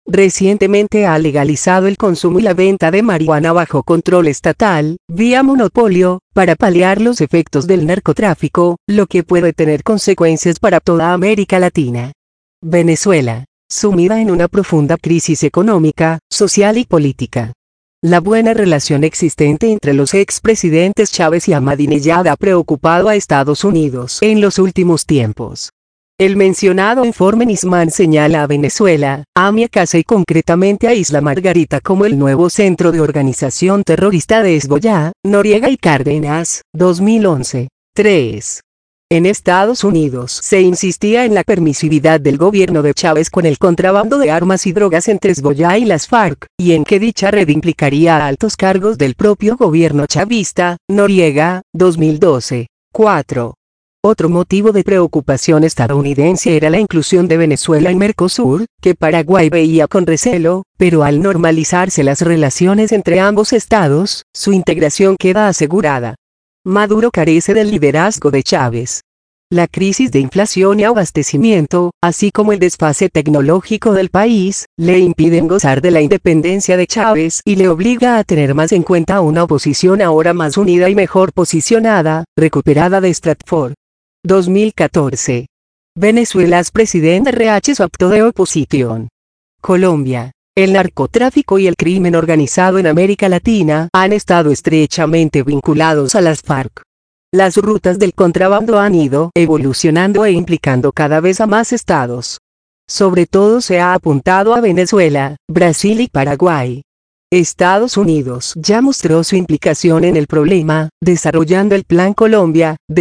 recientemente ha legalizado el consumo y la venta de marihuana bajo control estatal, vía monopolio, para paliar los efectos del narcotráfico, lo que puede tener consecuencias para toda América Latina. Venezuela, sumida en una profunda crisis económica, social y política. La buena relación existente entre los expresidentes Chávez y Ahmadinejad ha preocupado a Estados Unidos en los últimos tiempos. El mencionado informe Nisman señala a Venezuela, a Amia Casa y concretamente a Isla Margarita como el nuevo centro de organización terrorista de Hezbollah, Noriega y Cárdenas, 2011. 3. En Estados Unidos se insistía en la permisividad del gobierno de Chávez con el contrabando de armas y drogas entre Hezbollah y las FARC, y en que dicha red implicaría a altos cargos del propio gobierno chavista, Noriega, 2012. 4. Otro motivo de preocupación estadounidense era la inclusión de Venezuela en Mercosur, que Paraguay veía con recelo, pero al normalizarse las relaciones entre ambos estados, su integración queda asegurada. Maduro carece del liderazgo de Chávez. La crisis de inflación y abastecimiento, así como el desfase tecnológico del país, le impiden gozar de la independencia de Chávez y le obliga a tener más en cuenta una oposición ahora más unida y mejor posicionada, recuperada de Stratford. 2014. Venezuela's president reaches acto de oposición. Colombia. El narcotráfico y el crimen organizado en América Latina han estado estrechamente vinculados a las FARC. Las rutas del contrabando han ido evolucionando e implicando cada vez a más estados. Sobre todo se ha apuntado a Venezuela, Brasil y Paraguay. Estados Unidos ya mostró su implicación en el problema, desarrollando el Plan Colombia, de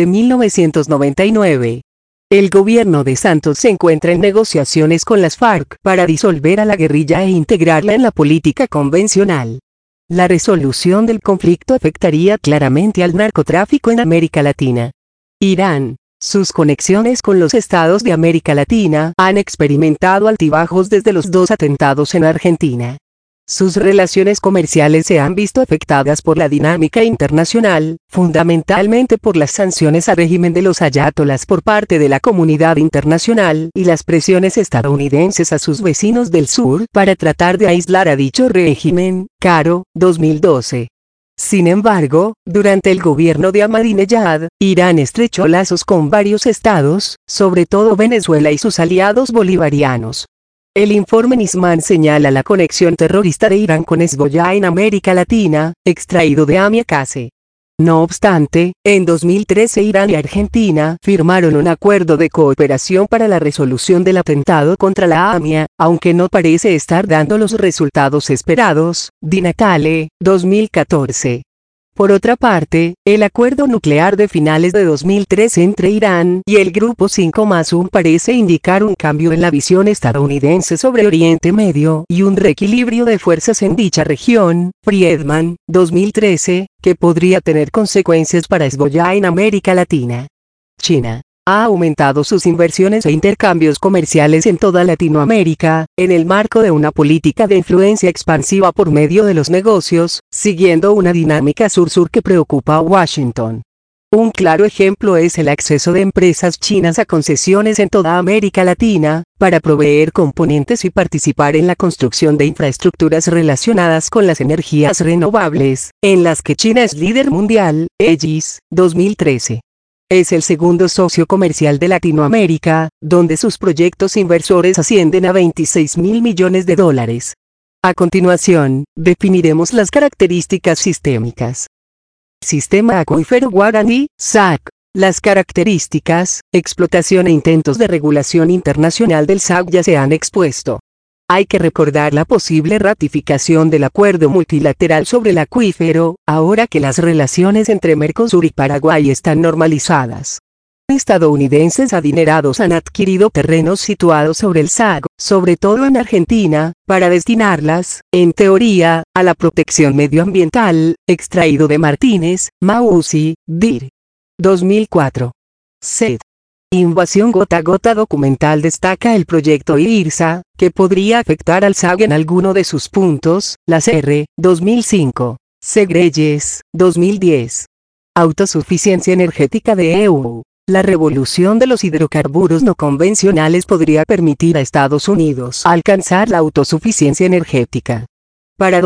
1999. El gobierno de Santos se encuentra en negociaciones con las FARC para disolver a la guerrilla e integrarla en la política convencional. La resolución del conflicto afectaría claramente al narcotráfico en América Latina. Irán. Sus conexiones con los estados de América Latina han experimentado altibajos desde los 2 atentados en Argentina. Sus relaciones comerciales se han visto afectadas por la dinámica internacional, fundamentalmente por las sanciones al régimen de los ayatolás por parte de la comunidad internacional y las presiones estadounidenses a sus vecinos del sur para tratar de aislar a dicho régimen. Caro, 2012. Sin embargo, durante el gobierno de Ahmadinejad, Irán estrechó lazos con varios estados, sobre todo Venezuela y sus aliados bolivarianos. El informe Nisman señala la conexión terrorista de Irán con Hezbollah en América Latina, extraído de Amia Case. No obstante, en 2013 Irán y Argentina firmaron un acuerdo de cooperación para la resolución del atentado contra la AMIA, aunque no parece estar dando los resultados esperados. Di Natale, 2014. Por otra parte, el acuerdo nuclear de finales de 2013 entre Irán y el Grupo 5+1 parece indicar un cambio en la visión estadounidense sobre Oriente Medio y un reequilibrio de fuerzas en dicha región. Friedman, 2013, que podría tener consecuencias para Hezbollah en América Latina. China ha aumentado sus inversiones e intercambios comerciales en toda Latinoamérica, en el marco de una política de influencia expansiva por medio de los negocios, siguiendo una dinámica sur-sur que preocupa a Washington. Un claro ejemplo es el acceso de empresas chinas a concesiones en toda América Latina, para proveer componentes y participar en la construcción de infraestructuras relacionadas con las energías renovables, en las que China es líder mundial. EGIS, 2013. Es el segundo socio comercial de Latinoamérica, donde sus proyectos inversores ascienden a $26.000 millones. A continuación, definiremos las características sistémicas. Sistema Acuífero Guaraní, SAC. Las características, explotación e intentos de regulación internacional del SAC ya se han expuesto. Hay que recordar la posible ratificación del acuerdo multilateral sobre el acuífero, ahora que las relaciones entre Mercosur y Paraguay están normalizadas. Estadounidenses adinerados han adquirido terrenos situados sobre el SAC, sobre todo en Argentina, para destinarlas, en teoría, a la protección medioambiental, extraído de Martínez, Mausi, dir. 2004. Sed. Invasión gota a gota documental destaca el proyecto IRSA, que podría afectar al SAC en alguno de sus puntos. Las R. 2005. Segreyes, 2010. Autosuficiencia energética de EU. La revolución de los hidrocarburos no convencionales podría permitir a Estados Unidos alcanzar la autosuficiencia energética. Para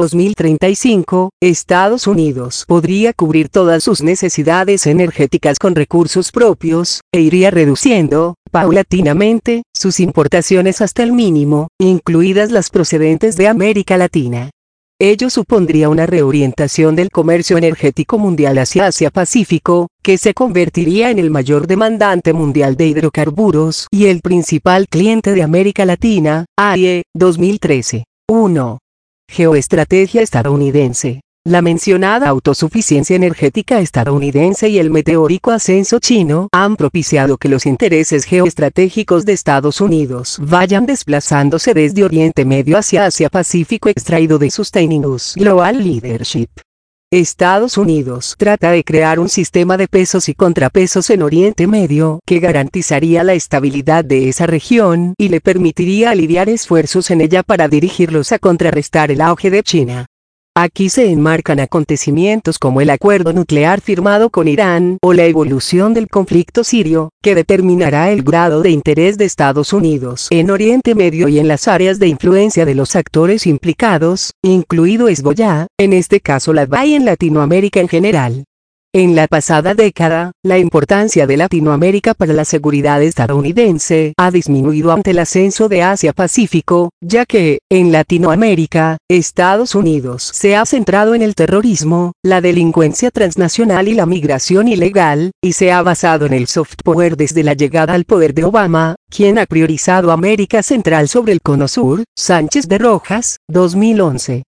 2035, Estados Unidos podría cubrir todas sus necesidades energéticas con recursos propios, e iría reduciendo, paulatinamente, sus importaciones hasta el mínimo, incluidas las procedentes de América Latina. Ello supondría una reorientación del comercio energético mundial hacia Asia-Pacífico, que se convertiría en el mayor demandante mundial de hidrocarburos y el principal cliente de América Latina, AIE, 2013. 1. Geoestrategia estadounidense. La mencionada autosuficiencia energética estadounidense y el meteórico ascenso chino han propiciado que los intereses geoestratégicos de Estados Unidos vayan desplazándose desde Oriente Medio hacia Asia-Pacífico extraído de Sustainable Global Leadership. Estados Unidos trata de crear un sistema de pesos y contrapesos en Oriente Medio que garantizaría la estabilidad de esa región y le permitiría aliviar esfuerzos en ella para dirigirlos a contrarrestar el auge de China. Aquí se enmarcan acontecimientos como el acuerdo nuclear firmado con Irán o la evolución del conflicto sirio, que determinará el grado de interés de Estados Unidos en Oriente Medio y en las áreas de influencia de los actores implicados, incluido Hezbollah, en este caso la DBA y en Latinoamérica en general. En la pasada década, la importancia de Latinoamérica para la seguridad estadounidense ha disminuido ante el ascenso de Asia-Pacífico, ya que, en Latinoamérica, Estados Unidos se ha centrado en el terrorismo, la delincuencia transnacional y la migración ilegal, y se ha basado en el soft power desde la llegada al poder de Obama, quien ha priorizado América Central sobre el Cono Sur. Sánchez de Rojas, 2011.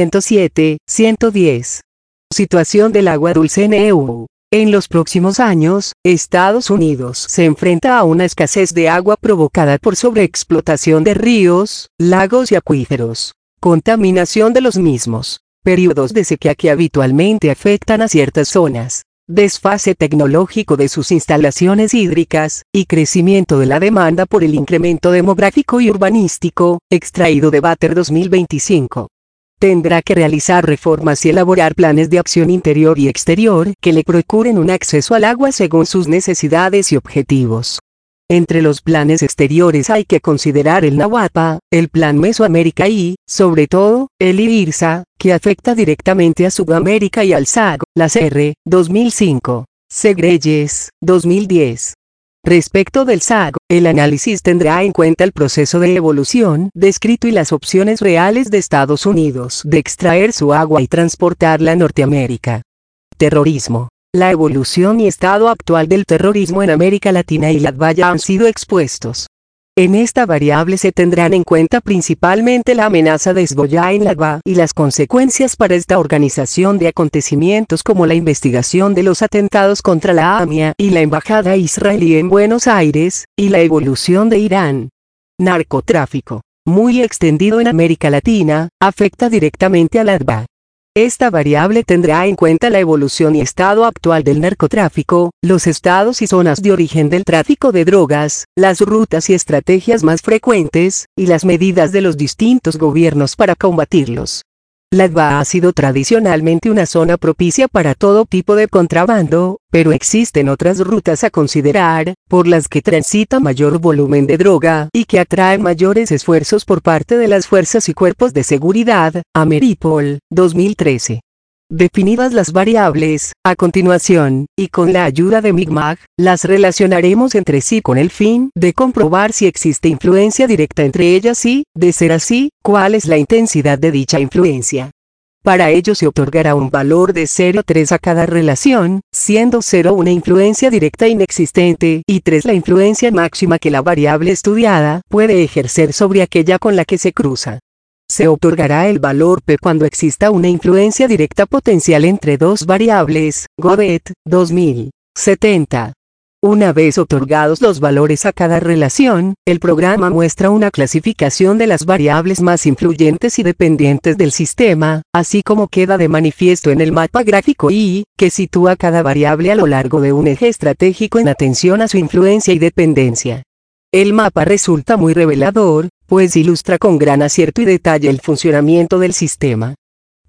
107, 110. Situación del agua dulce en EU. En los próximos años, Estados Unidos se enfrenta a una escasez de agua provocada por sobreexplotación de ríos, lagos y acuíferos, contaminación de los mismos, periodos de sequía que habitualmente afectan a ciertas zonas, desfase tecnológico de sus instalaciones hídricas, y crecimiento de la demanda por el incremento demográfico y urbanístico, extraído de Water 2025. Tendrá que realizar reformas y elaborar planes de acción interior y exterior que le procuren un acceso al agua según sus necesidades y objetivos. Entre los planes exteriores hay que considerar el NAWAPA, el Plan Mesoamérica y, sobre todo, el IRSA, que afecta directamente a Sudamérica y al SAG, la CR, 2005. Segreyes, 2010. Respecto del SAG, el análisis tendrá en cuenta el proceso de evolución descrito y las opciones reales de Estados Unidos de extraer su agua y transportarla a Norteamérica. Terrorismo. La evolución y estado actual del terrorismo en América Latina y la DBA han sido expuestos. En esta variable se tendrán en cuenta principalmente la amenaza de Hezbollah en la DBA y las consecuencias para esta organización de acontecimientos como la investigación de los atentados contra la AMIA y la embajada israelí en Buenos Aires, y la evolución de Irán. Narcotráfico, muy extendido en América Latina, afecta directamente a la DBA. Esta variable tendrá en cuenta la evolución y estado actual del narcotráfico, los estados y zonas de origen del tráfico de drogas, las rutas y estrategias más frecuentes, y las medidas de los distintos gobiernos para combatirlos. La DBA ha sido tradicionalmente una zona propicia para todo tipo de contrabando, pero existen otras rutas a considerar, por las que transita mayor volumen de droga y que atraen mayores esfuerzos por parte de las fuerzas y cuerpos de seguridad. Ameripol, 2013. Definidas las variables, a continuación, y con la ayuda de MIGMAG, las relacionaremos entre sí con el fin de comprobar si existe influencia directa entre ellas y, de ser así, cuál es la intensidad de dicha influencia. Para ello se otorgará un valor de 0,3 a cada relación, siendo 0 una influencia directa inexistente y 3 la influencia máxima que la variable estudiada puede ejercer sobre aquella con la que se cruza. Se otorgará el valor P cuando exista una influencia directa potencial entre dos variables. Godet, 2070. Una vez otorgados los valores a cada relación, el programa muestra una clasificación de las variables más influyentes y dependientes del sistema, así como queda de manifiesto en el mapa gráfico Y, que sitúa cada variable a lo largo de un eje estratégico en atención a su influencia y dependencia. El mapa resulta muy revelador, pues ilustra con gran acierto y detalle el funcionamiento del sistema.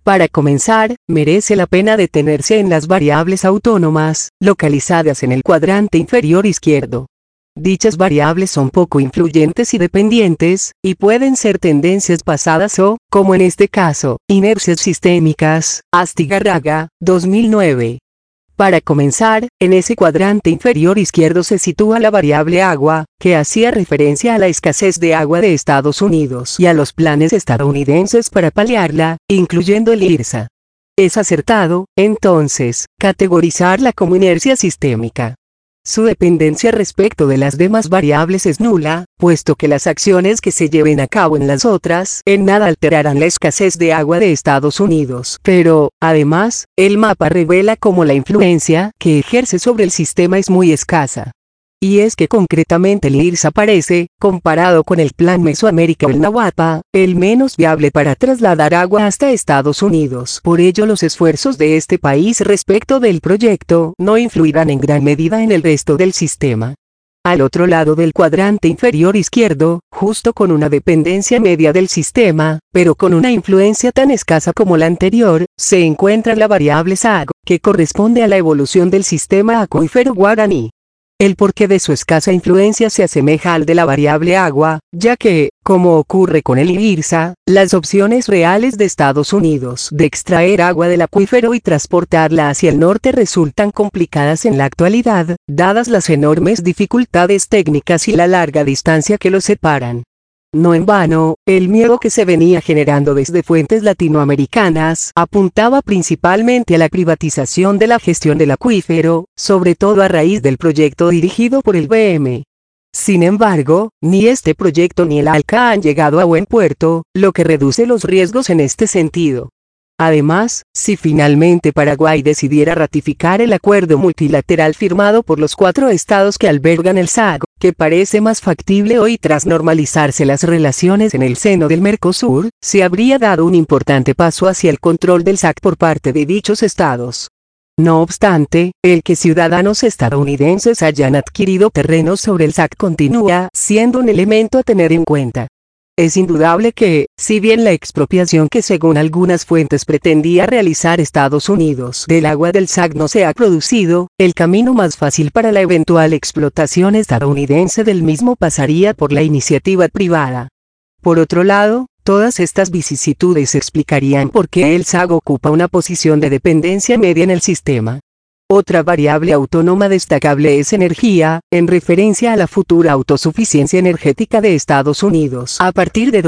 Para comenzar, merece la pena detenerse en las variables autónomas, localizadas en el cuadrante inferior izquierdo. Dichas variables son poco influyentes y dependientes, y pueden ser tendencias pasadas o, como en este caso, inercias sistémicas. Astigarraga, 2009. Para comenzar, en ese cuadrante inferior izquierdo se sitúa la variable agua, que hacía referencia a la escasez de agua de Estados Unidos y a los planes estadounidenses para paliarla, incluyendo el IRSA. Es acertado, entonces, categorizarla como inercia sistémica. Su dependencia respecto de las demás variables es nula, puesto que las acciones que se lleven a cabo en las otras en nada alterarán la escasez de agua de Estados Unidos. Pero, además, el mapa revela cómo la influencia que ejerce sobre el sistema es muy escasa. Y es que concretamente el IRSA parece, comparado con el Plan Mesoamérica o el NAWAPA, el menos viable para trasladar agua hasta Estados Unidos. Por ello los esfuerzos de este país respecto del proyecto no influirán en gran medida en el resto del sistema. Al otro lado del cuadrante inferior izquierdo, justo con una dependencia media del sistema, pero con una influencia tan escasa como la anterior, se encuentra la variable SAG, que corresponde a la evolución del sistema acuífero guaraní. El porqué de su escasa influencia se asemeja al de la variable agua, ya que, como ocurre con el IRSA, las opciones reales de Estados Unidos de extraer agua del acuífero y transportarla hacia el norte resultan complicadas en la actualidad, dadas las enormes dificultades técnicas y la larga distancia que los separan. No en vano, el miedo que se venía generando desde fuentes latinoamericanas apuntaba principalmente a la privatización de la gestión del acuífero, sobre todo a raíz del proyecto dirigido por el BM. Sin embargo, ni este proyecto ni el ALCA han llegado a buen puerto, lo que reduce los riesgos en este sentido. Además, si finalmente Paraguay decidiera ratificar el acuerdo multilateral firmado por los 4 estados que albergan el SAG, que parece más factible hoy tras normalizarse las relaciones en el seno del Mercosur, se habría dado un importante paso hacia el control del SAG por parte de dichos estados. No obstante, el que ciudadanos estadounidenses hayan adquirido terrenos sobre el SAG continúa siendo un elemento a tener en cuenta. Es indudable que, si bien la expropiación que según algunas fuentes pretendía realizar Estados Unidos del agua del SAG no se ha producido, el camino más fácil para la eventual explotación estadounidense del mismo pasaría por la iniciativa privada. Por otro lado, todas estas vicisitudes explicarían por qué el SAG ocupa una posición de dependencia media en el sistema. Otra variable autónoma destacable es energía, en referencia a la futura autosuficiencia energética de Estados Unidos a partir de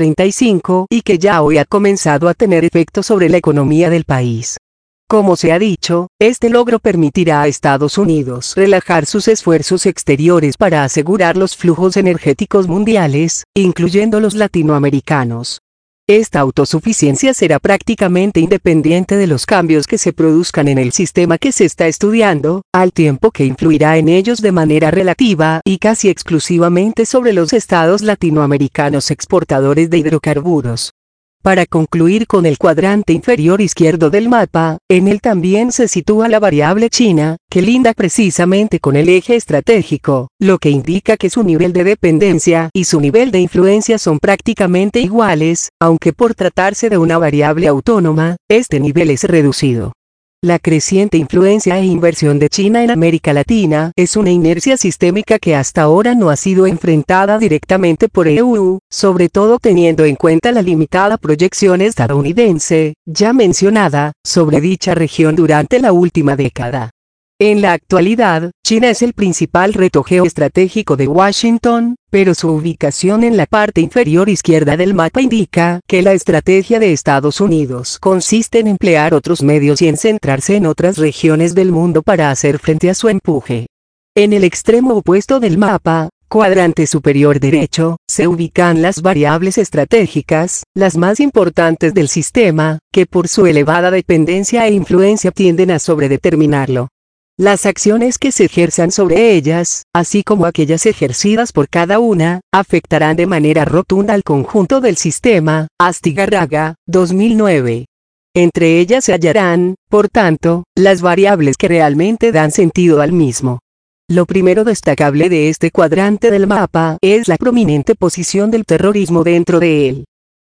2035 y que ya hoy ha comenzado a tener efecto sobre la economía del país. Como se ha dicho, este logro permitirá a Estados Unidos relajar sus esfuerzos exteriores para asegurar los flujos energéticos mundiales, incluyendo los latinoamericanos. Esta autosuficiencia será prácticamente independiente de los cambios que se produzcan en el sistema que se está estudiando, al tiempo que influirá en ellos de manera relativa y casi exclusivamente sobre los estados latinoamericanos exportadores de hidrocarburos. Para concluir con el cuadrante inferior izquierdo del mapa, en él también se sitúa la variable China, que linda precisamente con el eje estratégico, lo que indica que su nivel de dependencia y su nivel de influencia son prácticamente iguales, aunque por tratarse de una variable autónoma, este nivel es reducido. La creciente influencia e inversión de China en América Latina es una inercia sistémica que hasta ahora no ha sido enfrentada directamente por EU, sobre todo teniendo en cuenta la limitada proyección estadounidense, ya mencionada, sobre dicha región durante la última década. En la actualidad, China es el principal reto geoestratégico de Washington, pero su ubicación en la parte inferior izquierda del mapa indica que la estrategia de Estados Unidos consiste en emplear otros medios y en centrarse en otras regiones del mundo para hacer frente a su empuje. En el extremo opuesto del mapa, cuadrante superior derecho, se ubican las variables estratégicas, las más importantes del sistema, que por su elevada dependencia e influencia tienden a sobredeterminarlo. Las acciones que se ejerzan sobre ellas, así como aquellas ejercidas por cada una, afectarán de manera rotunda al conjunto del sistema. Astigarraga, 2009. Entre ellas se hallarán, por tanto, las variables que realmente dan sentido al mismo. Lo primero destacable de este cuadrante del mapa es la prominente posición del terrorismo dentro de él.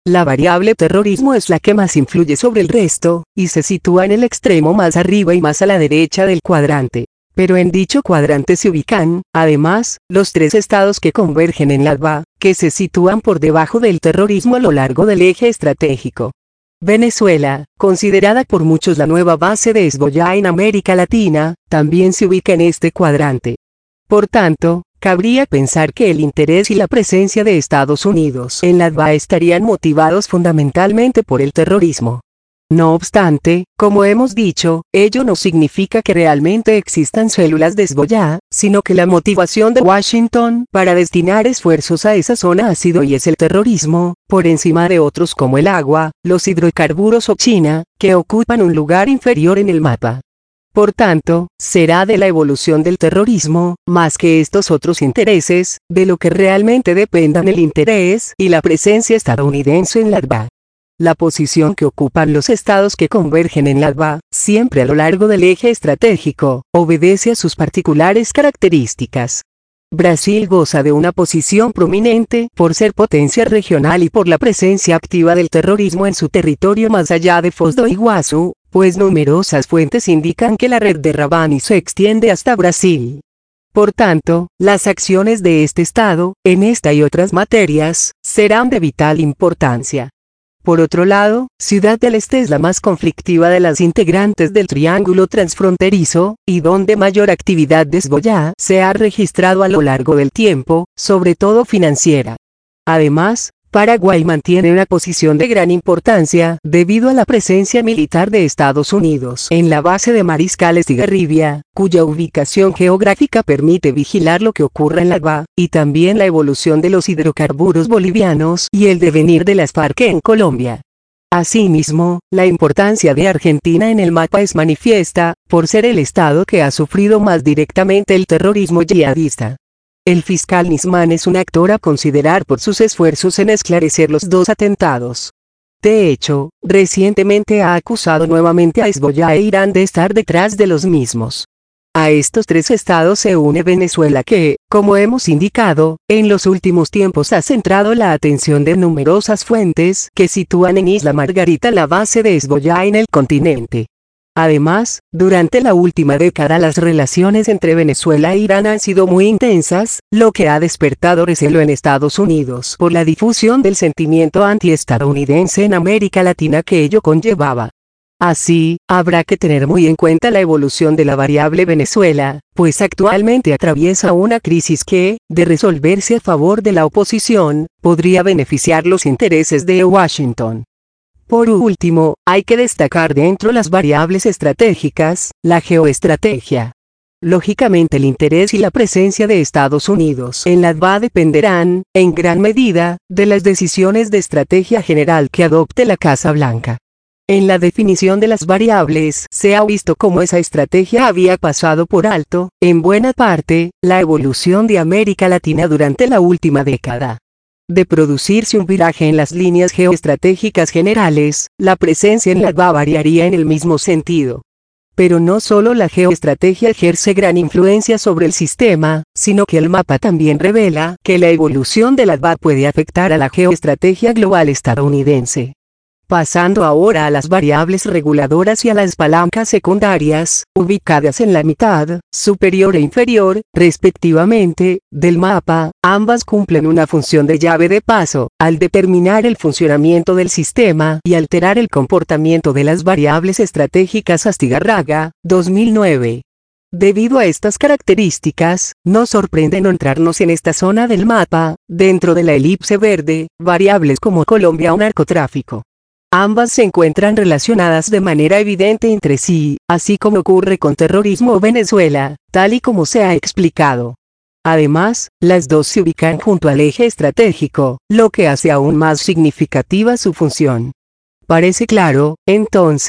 La variable terrorismo es la que más influye sobre el resto, y se sitúa en el extremo más arriba y más a la derecha del cuadrante. Pero en dicho cuadrante se ubican, además, los tres estados que convergen en la ADVA, que se sitúan por debajo del terrorismo a lo largo del eje estratégico. Venezuela, considerada por muchos la nueva base de Hezbollah en América Latina, también se ubica en este cuadrante. Por tanto, cabría pensar que el interés y la presencia de Estados Unidos en la ADVA estarían motivados fundamentalmente por el terrorismo. No obstante, como hemos dicho, ello no significa que realmente existan células de Hezbollah, sino que la motivación de Washington para destinar esfuerzos a esa zona ha sido y es el terrorismo, por encima de otros como el agua, los hidrocarburos o China, que ocupan un lugar inferior en el mapa. Por tanto, será de la evolución del terrorismo, más que estos otros intereses, de lo que realmente dependan el interés y la presencia estadounidense en la ADVA. La posición que ocupan los estados que convergen en la ADVA, siempre a lo largo del eje estratégico, obedece a sus particulares características. Brasil goza de una posición prominente por ser potencia regional y por la presencia activa del terrorismo en su territorio más allá de Foz do Iguazú, pues numerosas fuentes indican que la red de Rabani se extiende hasta Brasil. Por tanto, las acciones de este estado, en esta y otras materias, serán de vital importancia. Por otro lado, Ciudad del Este es la más conflictiva de las integrantes del triángulo transfronterizo, y donde mayor actividad de Hezbollah se ha registrado a lo largo del tiempo, sobre todo financiera. Además, Paraguay mantiene una posición de gran importancia debido a la presencia militar de Estados Unidos en la base de Mariscal Estigarribia, cuya ubicación geográfica permite vigilar lo que ocurra en la ADVA, y también la evolución de los hidrocarburos bolivianos y el devenir de las FARC en Colombia. Asimismo, la importancia de Argentina en el mapa es manifiesta, por ser el estado que ha sufrido más directamente el terrorismo yihadista. El fiscal Nisman es un actor a considerar por sus esfuerzos en esclarecer los dos atentados. De hecho, recientemente ha acusado nuevamente a Hezbollah e Irán de estar detrás de los mismos. A estos tres estados se une Venezuela que, como hemos indicado, en los últimos tiempos ha centrado la atención de numerosas fuentes que sitúan en Isla Margarita la base de Hezbollah en el continente. Además, durante la última década las relaciones entre Venezuela e Irán han sido muy intensas, lo que ha despertado recelo en Estados Unidos por la difusión del sentimiento antiestadounidense en América Latina que ello conllevaba. Así, habrá que tener muy en cuenta la evolución de la variable Venezuela, pues actualmente atraviesa una crisis que, de resolverse a favor de la oposición, podría beneficiar los intereses de Washington. Por último, hay que destacar dentro las variables estratégicas, la geoestrategia. Lógicamente el interés y la presencia de Estados Unidos en la ADVA dependerán, en gran medida, de las decisiones de estrategia general que adopte la Casa Blanca. En la definición de las variables se ha visto cómo esa estrategia había pasado por alto, en buena parte, la evolución de América Latina durante la última década. De producirse un viraje en las líneas geoestratégicas generales, la presencia en la ADVA variaría en el mismo sentido. Pero no solo la geoestrategia ejerce gran influencia sobre el sistema, sino que el mapa también revela que la evolución de la ADVA puede afectar a la geoestrategia global estadounidense. Pasando ahora a las variables reguladoras y a las palancas secundarias, ubicadas en la mitad, superior e inferior, respectivamente, del mapa, ambas cumplen una función de llave de paso, al determinar el funcionamiento del sistema y alterar el comportamiento de las variables estratégicas. Astigarraga, 2009. Debido a estas características, no sorprende encontrarnos en esta zona del mapa, dentro de la elipse verde, variables como Colombia o narcotráfico. Ambas se encuentran relacionadas de manera evidente entre sí, así como ocurre con terrorismo o Venezuela, tal y como se ha explicado. Además, las dos se ubican junto al eje estratégico, lo que hace aún más significativa su función. Parece claro, entonces,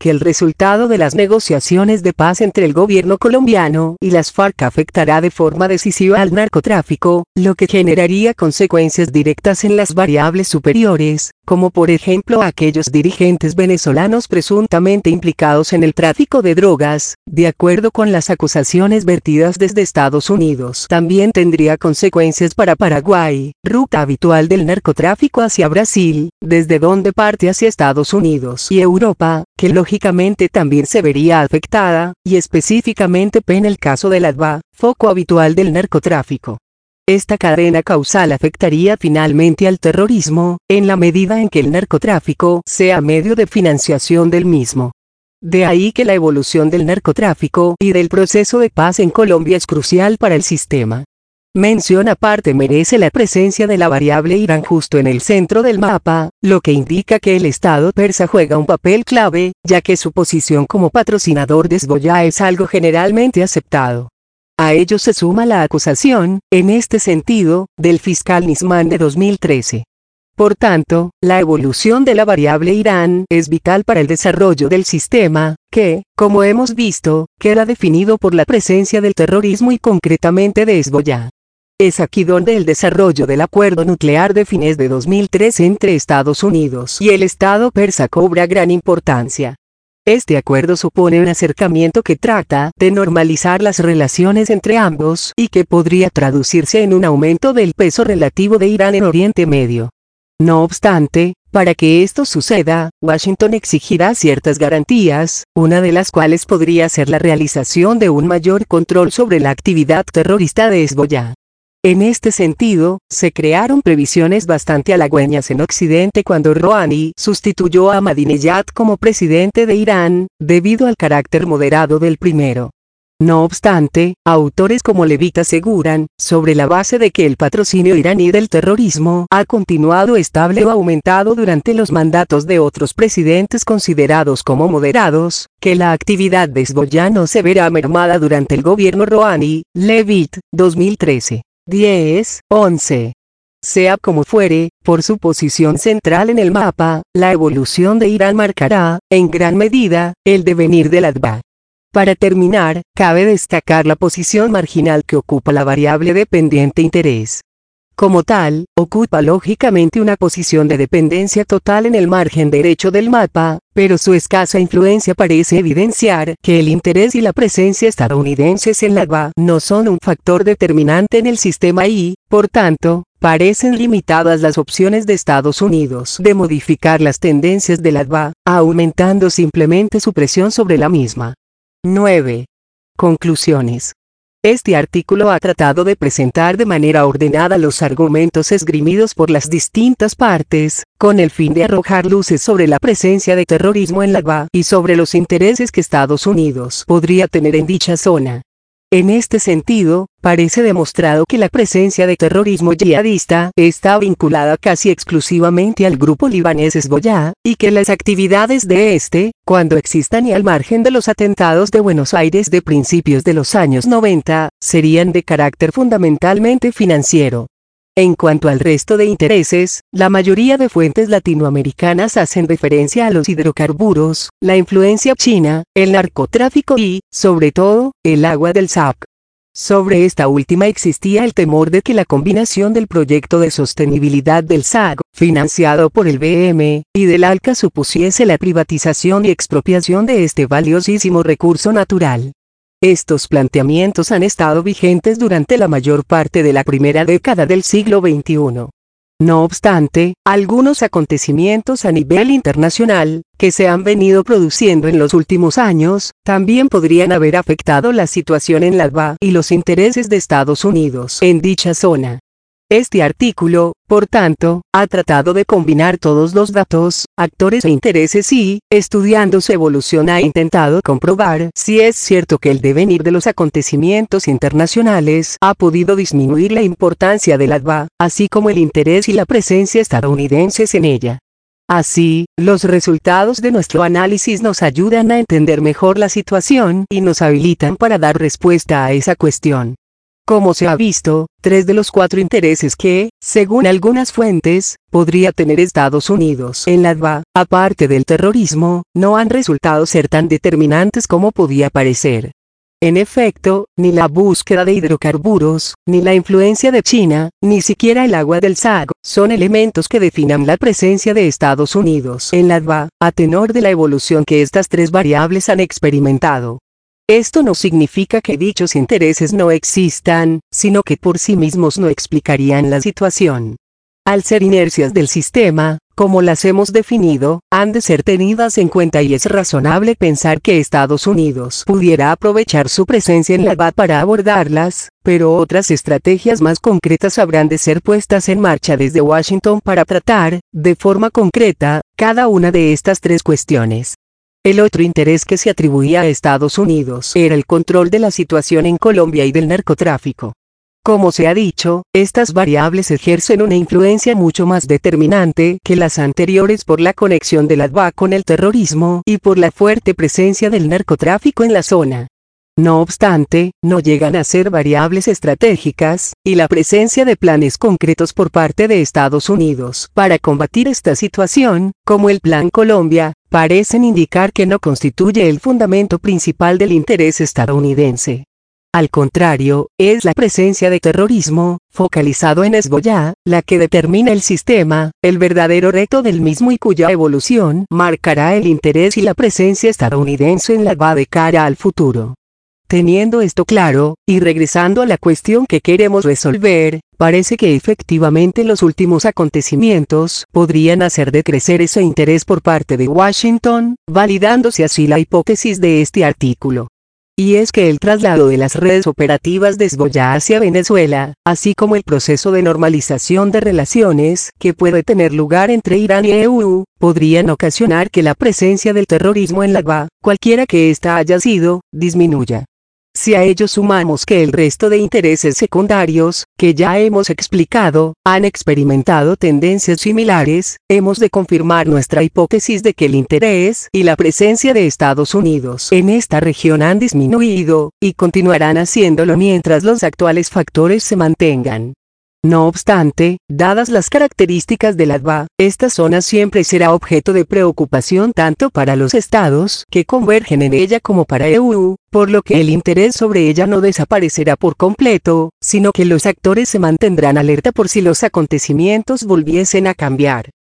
que el resultado de las negociaciones de paz entre el gobierno colombiano y las FARC afectará de forma decisiva al narcotráfico, lo que generaría consecuencias directas en las variables superiores, como por ejemplo aquellos dirigentes venezolanos presuntamente implicados en el tráfico de drogas, de acuerdo con las acusaciones vertidas desde Estados Unidos. También tendría consecuencias para Paraguay, ruta habitual del narcotráfico hacia Brasil, desde donde parte hacia Estados Unidos y Europa, que lógicamente también se vería afectada, y específicamente en el caso del ADVA, foco habitual del narcotráfico. Esta cadena causal afectaría finalmente al terrorismo, en la medida en que el narcotráfico sea medio de financiación del mismo. De ahí que la evolución del narcotráfico y del proceso de paz en Colombia es crucial para el sistema. Mención aparte merece la presencia de la variable Irán justo en el centro del mapa, lo que indica que el Estado persa juega un papel clave, ya que su posición como patrocinador de Hezbollah es algo generalmente aceptado. A ello se suma la acusación, en este sentido, del fiscal Nisman de 2013. Por tanto, la evolución de la variable Irán es vital para el desarrollo del sistema, que, como hemos visto, queda definido por la presencia del terrorismo y concretamente de Hezbollah. Es aquí donde el desarrollo del acuerdo nuclear de fines de 2013 entre Estados Unidos y el Estado persa cobra gran importancia. Este acuerdo supone un acercamiento que trata de normalizar las relaciones entre ambos y que podría traducirse en un aumento del peso relativo de Irán en Oriente Medio. No obstante, para que esto suceda, Washington exigirá ciertas garantías, una de las cuales podría ser la realización de un mayor control sobre la actividad terrorista de Hezbollah. En este sentido, se crearon previsiones bastante halagüeñas en Occidente cuando Rouhani sustituyó a Ahmadinejad como presidente de Irán, debido al carácter moderado del primero. No obstante, autores como Levit aseguran, sobre la base de que el patrocinio iraní del terrorismo ha continuado estable o aumentado durante los mandatos de otros presidentes considerados como moderados, que la actividad de Hezbollah no se verá mermada durante el gobierno Rouhani. Levit, 2013. 10-11. Sea como fuere, por su posición central en el mapa, la evolución de Irán marcará, en gran medida, el devenir del ADVA. Para terminar, cabe destacar la posición marginal que ocupa la variable dependiente interés. Como tal, ocupa lógicamente una posición de dependencia total en el margen derecho del mapa, pero su escasa influencia parece evidenciar que el interés y la presencia estadounidenses en la ADVA no son un factor determinante en el sistema y, por tanto, parecen limitadas las opciones de Estados Unidos de modificar las tendencias de la ADVA, aumentando simplemente su presión sobre la misma. 9. Conclusiones. Este artículo ha tratado de presentar de manera ordenada los argumentos esgrimidos por las distintas partes, con el fin de arrojar luces sobre la presencia de terrorismo en la ADVA y sobre los intereses que Estados Unidos podría tener en dicha zona. En este sentido, parece demostrado que la presencia de terrorismo yihadista está vinculada casi exclusivamente al grupo libanés Hezbollah, y que las actividades de este, cuando existan y al margen de los atentados de Buenos Aires de principios de los años 90, serían de carácter fundamentalmente financiero. En cuanto al resto de intereses, la mayoría de fuentes latinoamericanas hacen referencia a los hidrocarburos, la influencia china, el narcotráfico y, sobre todo, el agua del SAC. Sobre esta última existía el temor de que la combinación del proyecto de sostenibilidad del SAC, financiado por el BM, y del ALCA supusiese la privatización y expropiación de este valiosísimo recurso natural. Estos planteamientos han estado vigentes durante la mayor parte de la primera década del siglo XXI. No obstante, algunos acontecimientos a nivel internacional, que se han venido produciendo en los últimos años, también podrían haber afectado la situación en la ADVA y los intereses de Estados Unidos en dicha zona. Este artículo, por tanto, ha tratado de combinar todos los datos, actores e intereses y, estudiando su evolución, ha intentado comprobar si es cierto que el devenir de los acontecimientos internacionales ha podido disminuir la importancia de la ADVA, así como el interés y la presencia estadounidenses en ella. Así, los resultados de nuestro análisis nos ayudan a entender mejor la situación y nos habilitan para dar respuesta a esa cuestión. Como se ha visto, 3 de los 4 intereses que, según algunas fuentes, podría tener Estados Unidos en la DBA, aparte del terrorismo, no han resultado ser tan determinantes como podía parecer. En efecto, ni la búsqueda de hidrocarburos, ni la influencia de China, ni siquiera el agua del Sago, son elementos que definan la presencia de Estados Unidos en la DBA, a tenor de la evolución que estas 3 variables han experimentado. Esto no significa que dichos intereses no existan, sino que por sí mismos no explicarían la situación. Al ser inercias del sistema, como las hemos definido, han de ser tenidas en cuenta y es razonable pensar que Estados Unidos pudiera aprovechar su presencia en la DBA para abordarlas, pero otras estrategias más concretas habrán de ser puestas en marcha desde Washington para tratar, de forma concreta, cada una de estas 3 cuestiones. El otro interés que se atribuía a Estados Unidos era el control de la situación en Colombia y del narcotráfico. Como se ha dicho, estas variables ejercen una influencia mucho más determinante que las anteriores por la conexión de la DBA con el terrorismo y por la fuerte presencia del narcotráfico en la zona. No obstante, no llegan a ser variables estratégicas, y la presencia de planes concretos por parte de Estados Unidos para combatir esta situación, como el Plan Colombia, parecen indicar que no constituye el fundamento principal del interés estadounidense. Al contrario, es la presencia de terrorismo, focalizado en Hezbollah, la que determina el sistema, el verdadero reto del mismo y cuya evolución marcará el interés y la presencia estadounidense en la DBA de cara al futuro. Teniendo esto claro, y regresando a la cuestión que queremos resolver, parece que efectivamente los últimos acontecimientos podrían hacer decrecer ese interés por parte de Washington, validándose así la hipótesis de este artículo. Y es que el traslado de las redes operativas de Hezbollah hacia Venezuela, así como el proceso de normalización de relaciones que puede tener lugar entre Irán y EU, podrían ocasionar que la presencia del terrorismo en la DBA, cualquiera que ésta haya sido, disminuya. Si a ello sumamos que el resto de intereses secundarios, que ya hemos explicado, han experimentado tendencias similares, hemos de confirmar nuestra hipótesis de que el interés y la presencia de Estados Unidos en esta región han disminuido, y continuarán haciéndolo mientras los actuales factores se mantengan. No obstante, dadas las características de la DBA, esta zona siempre será objeto de preocupación tanto para los estados que convergen en ella como para EU, por lo que el interés sobre ella no desaparecerá por completo, sino que los actores se mantendrán alerta por si los acontecimientos volviesen a cambiar.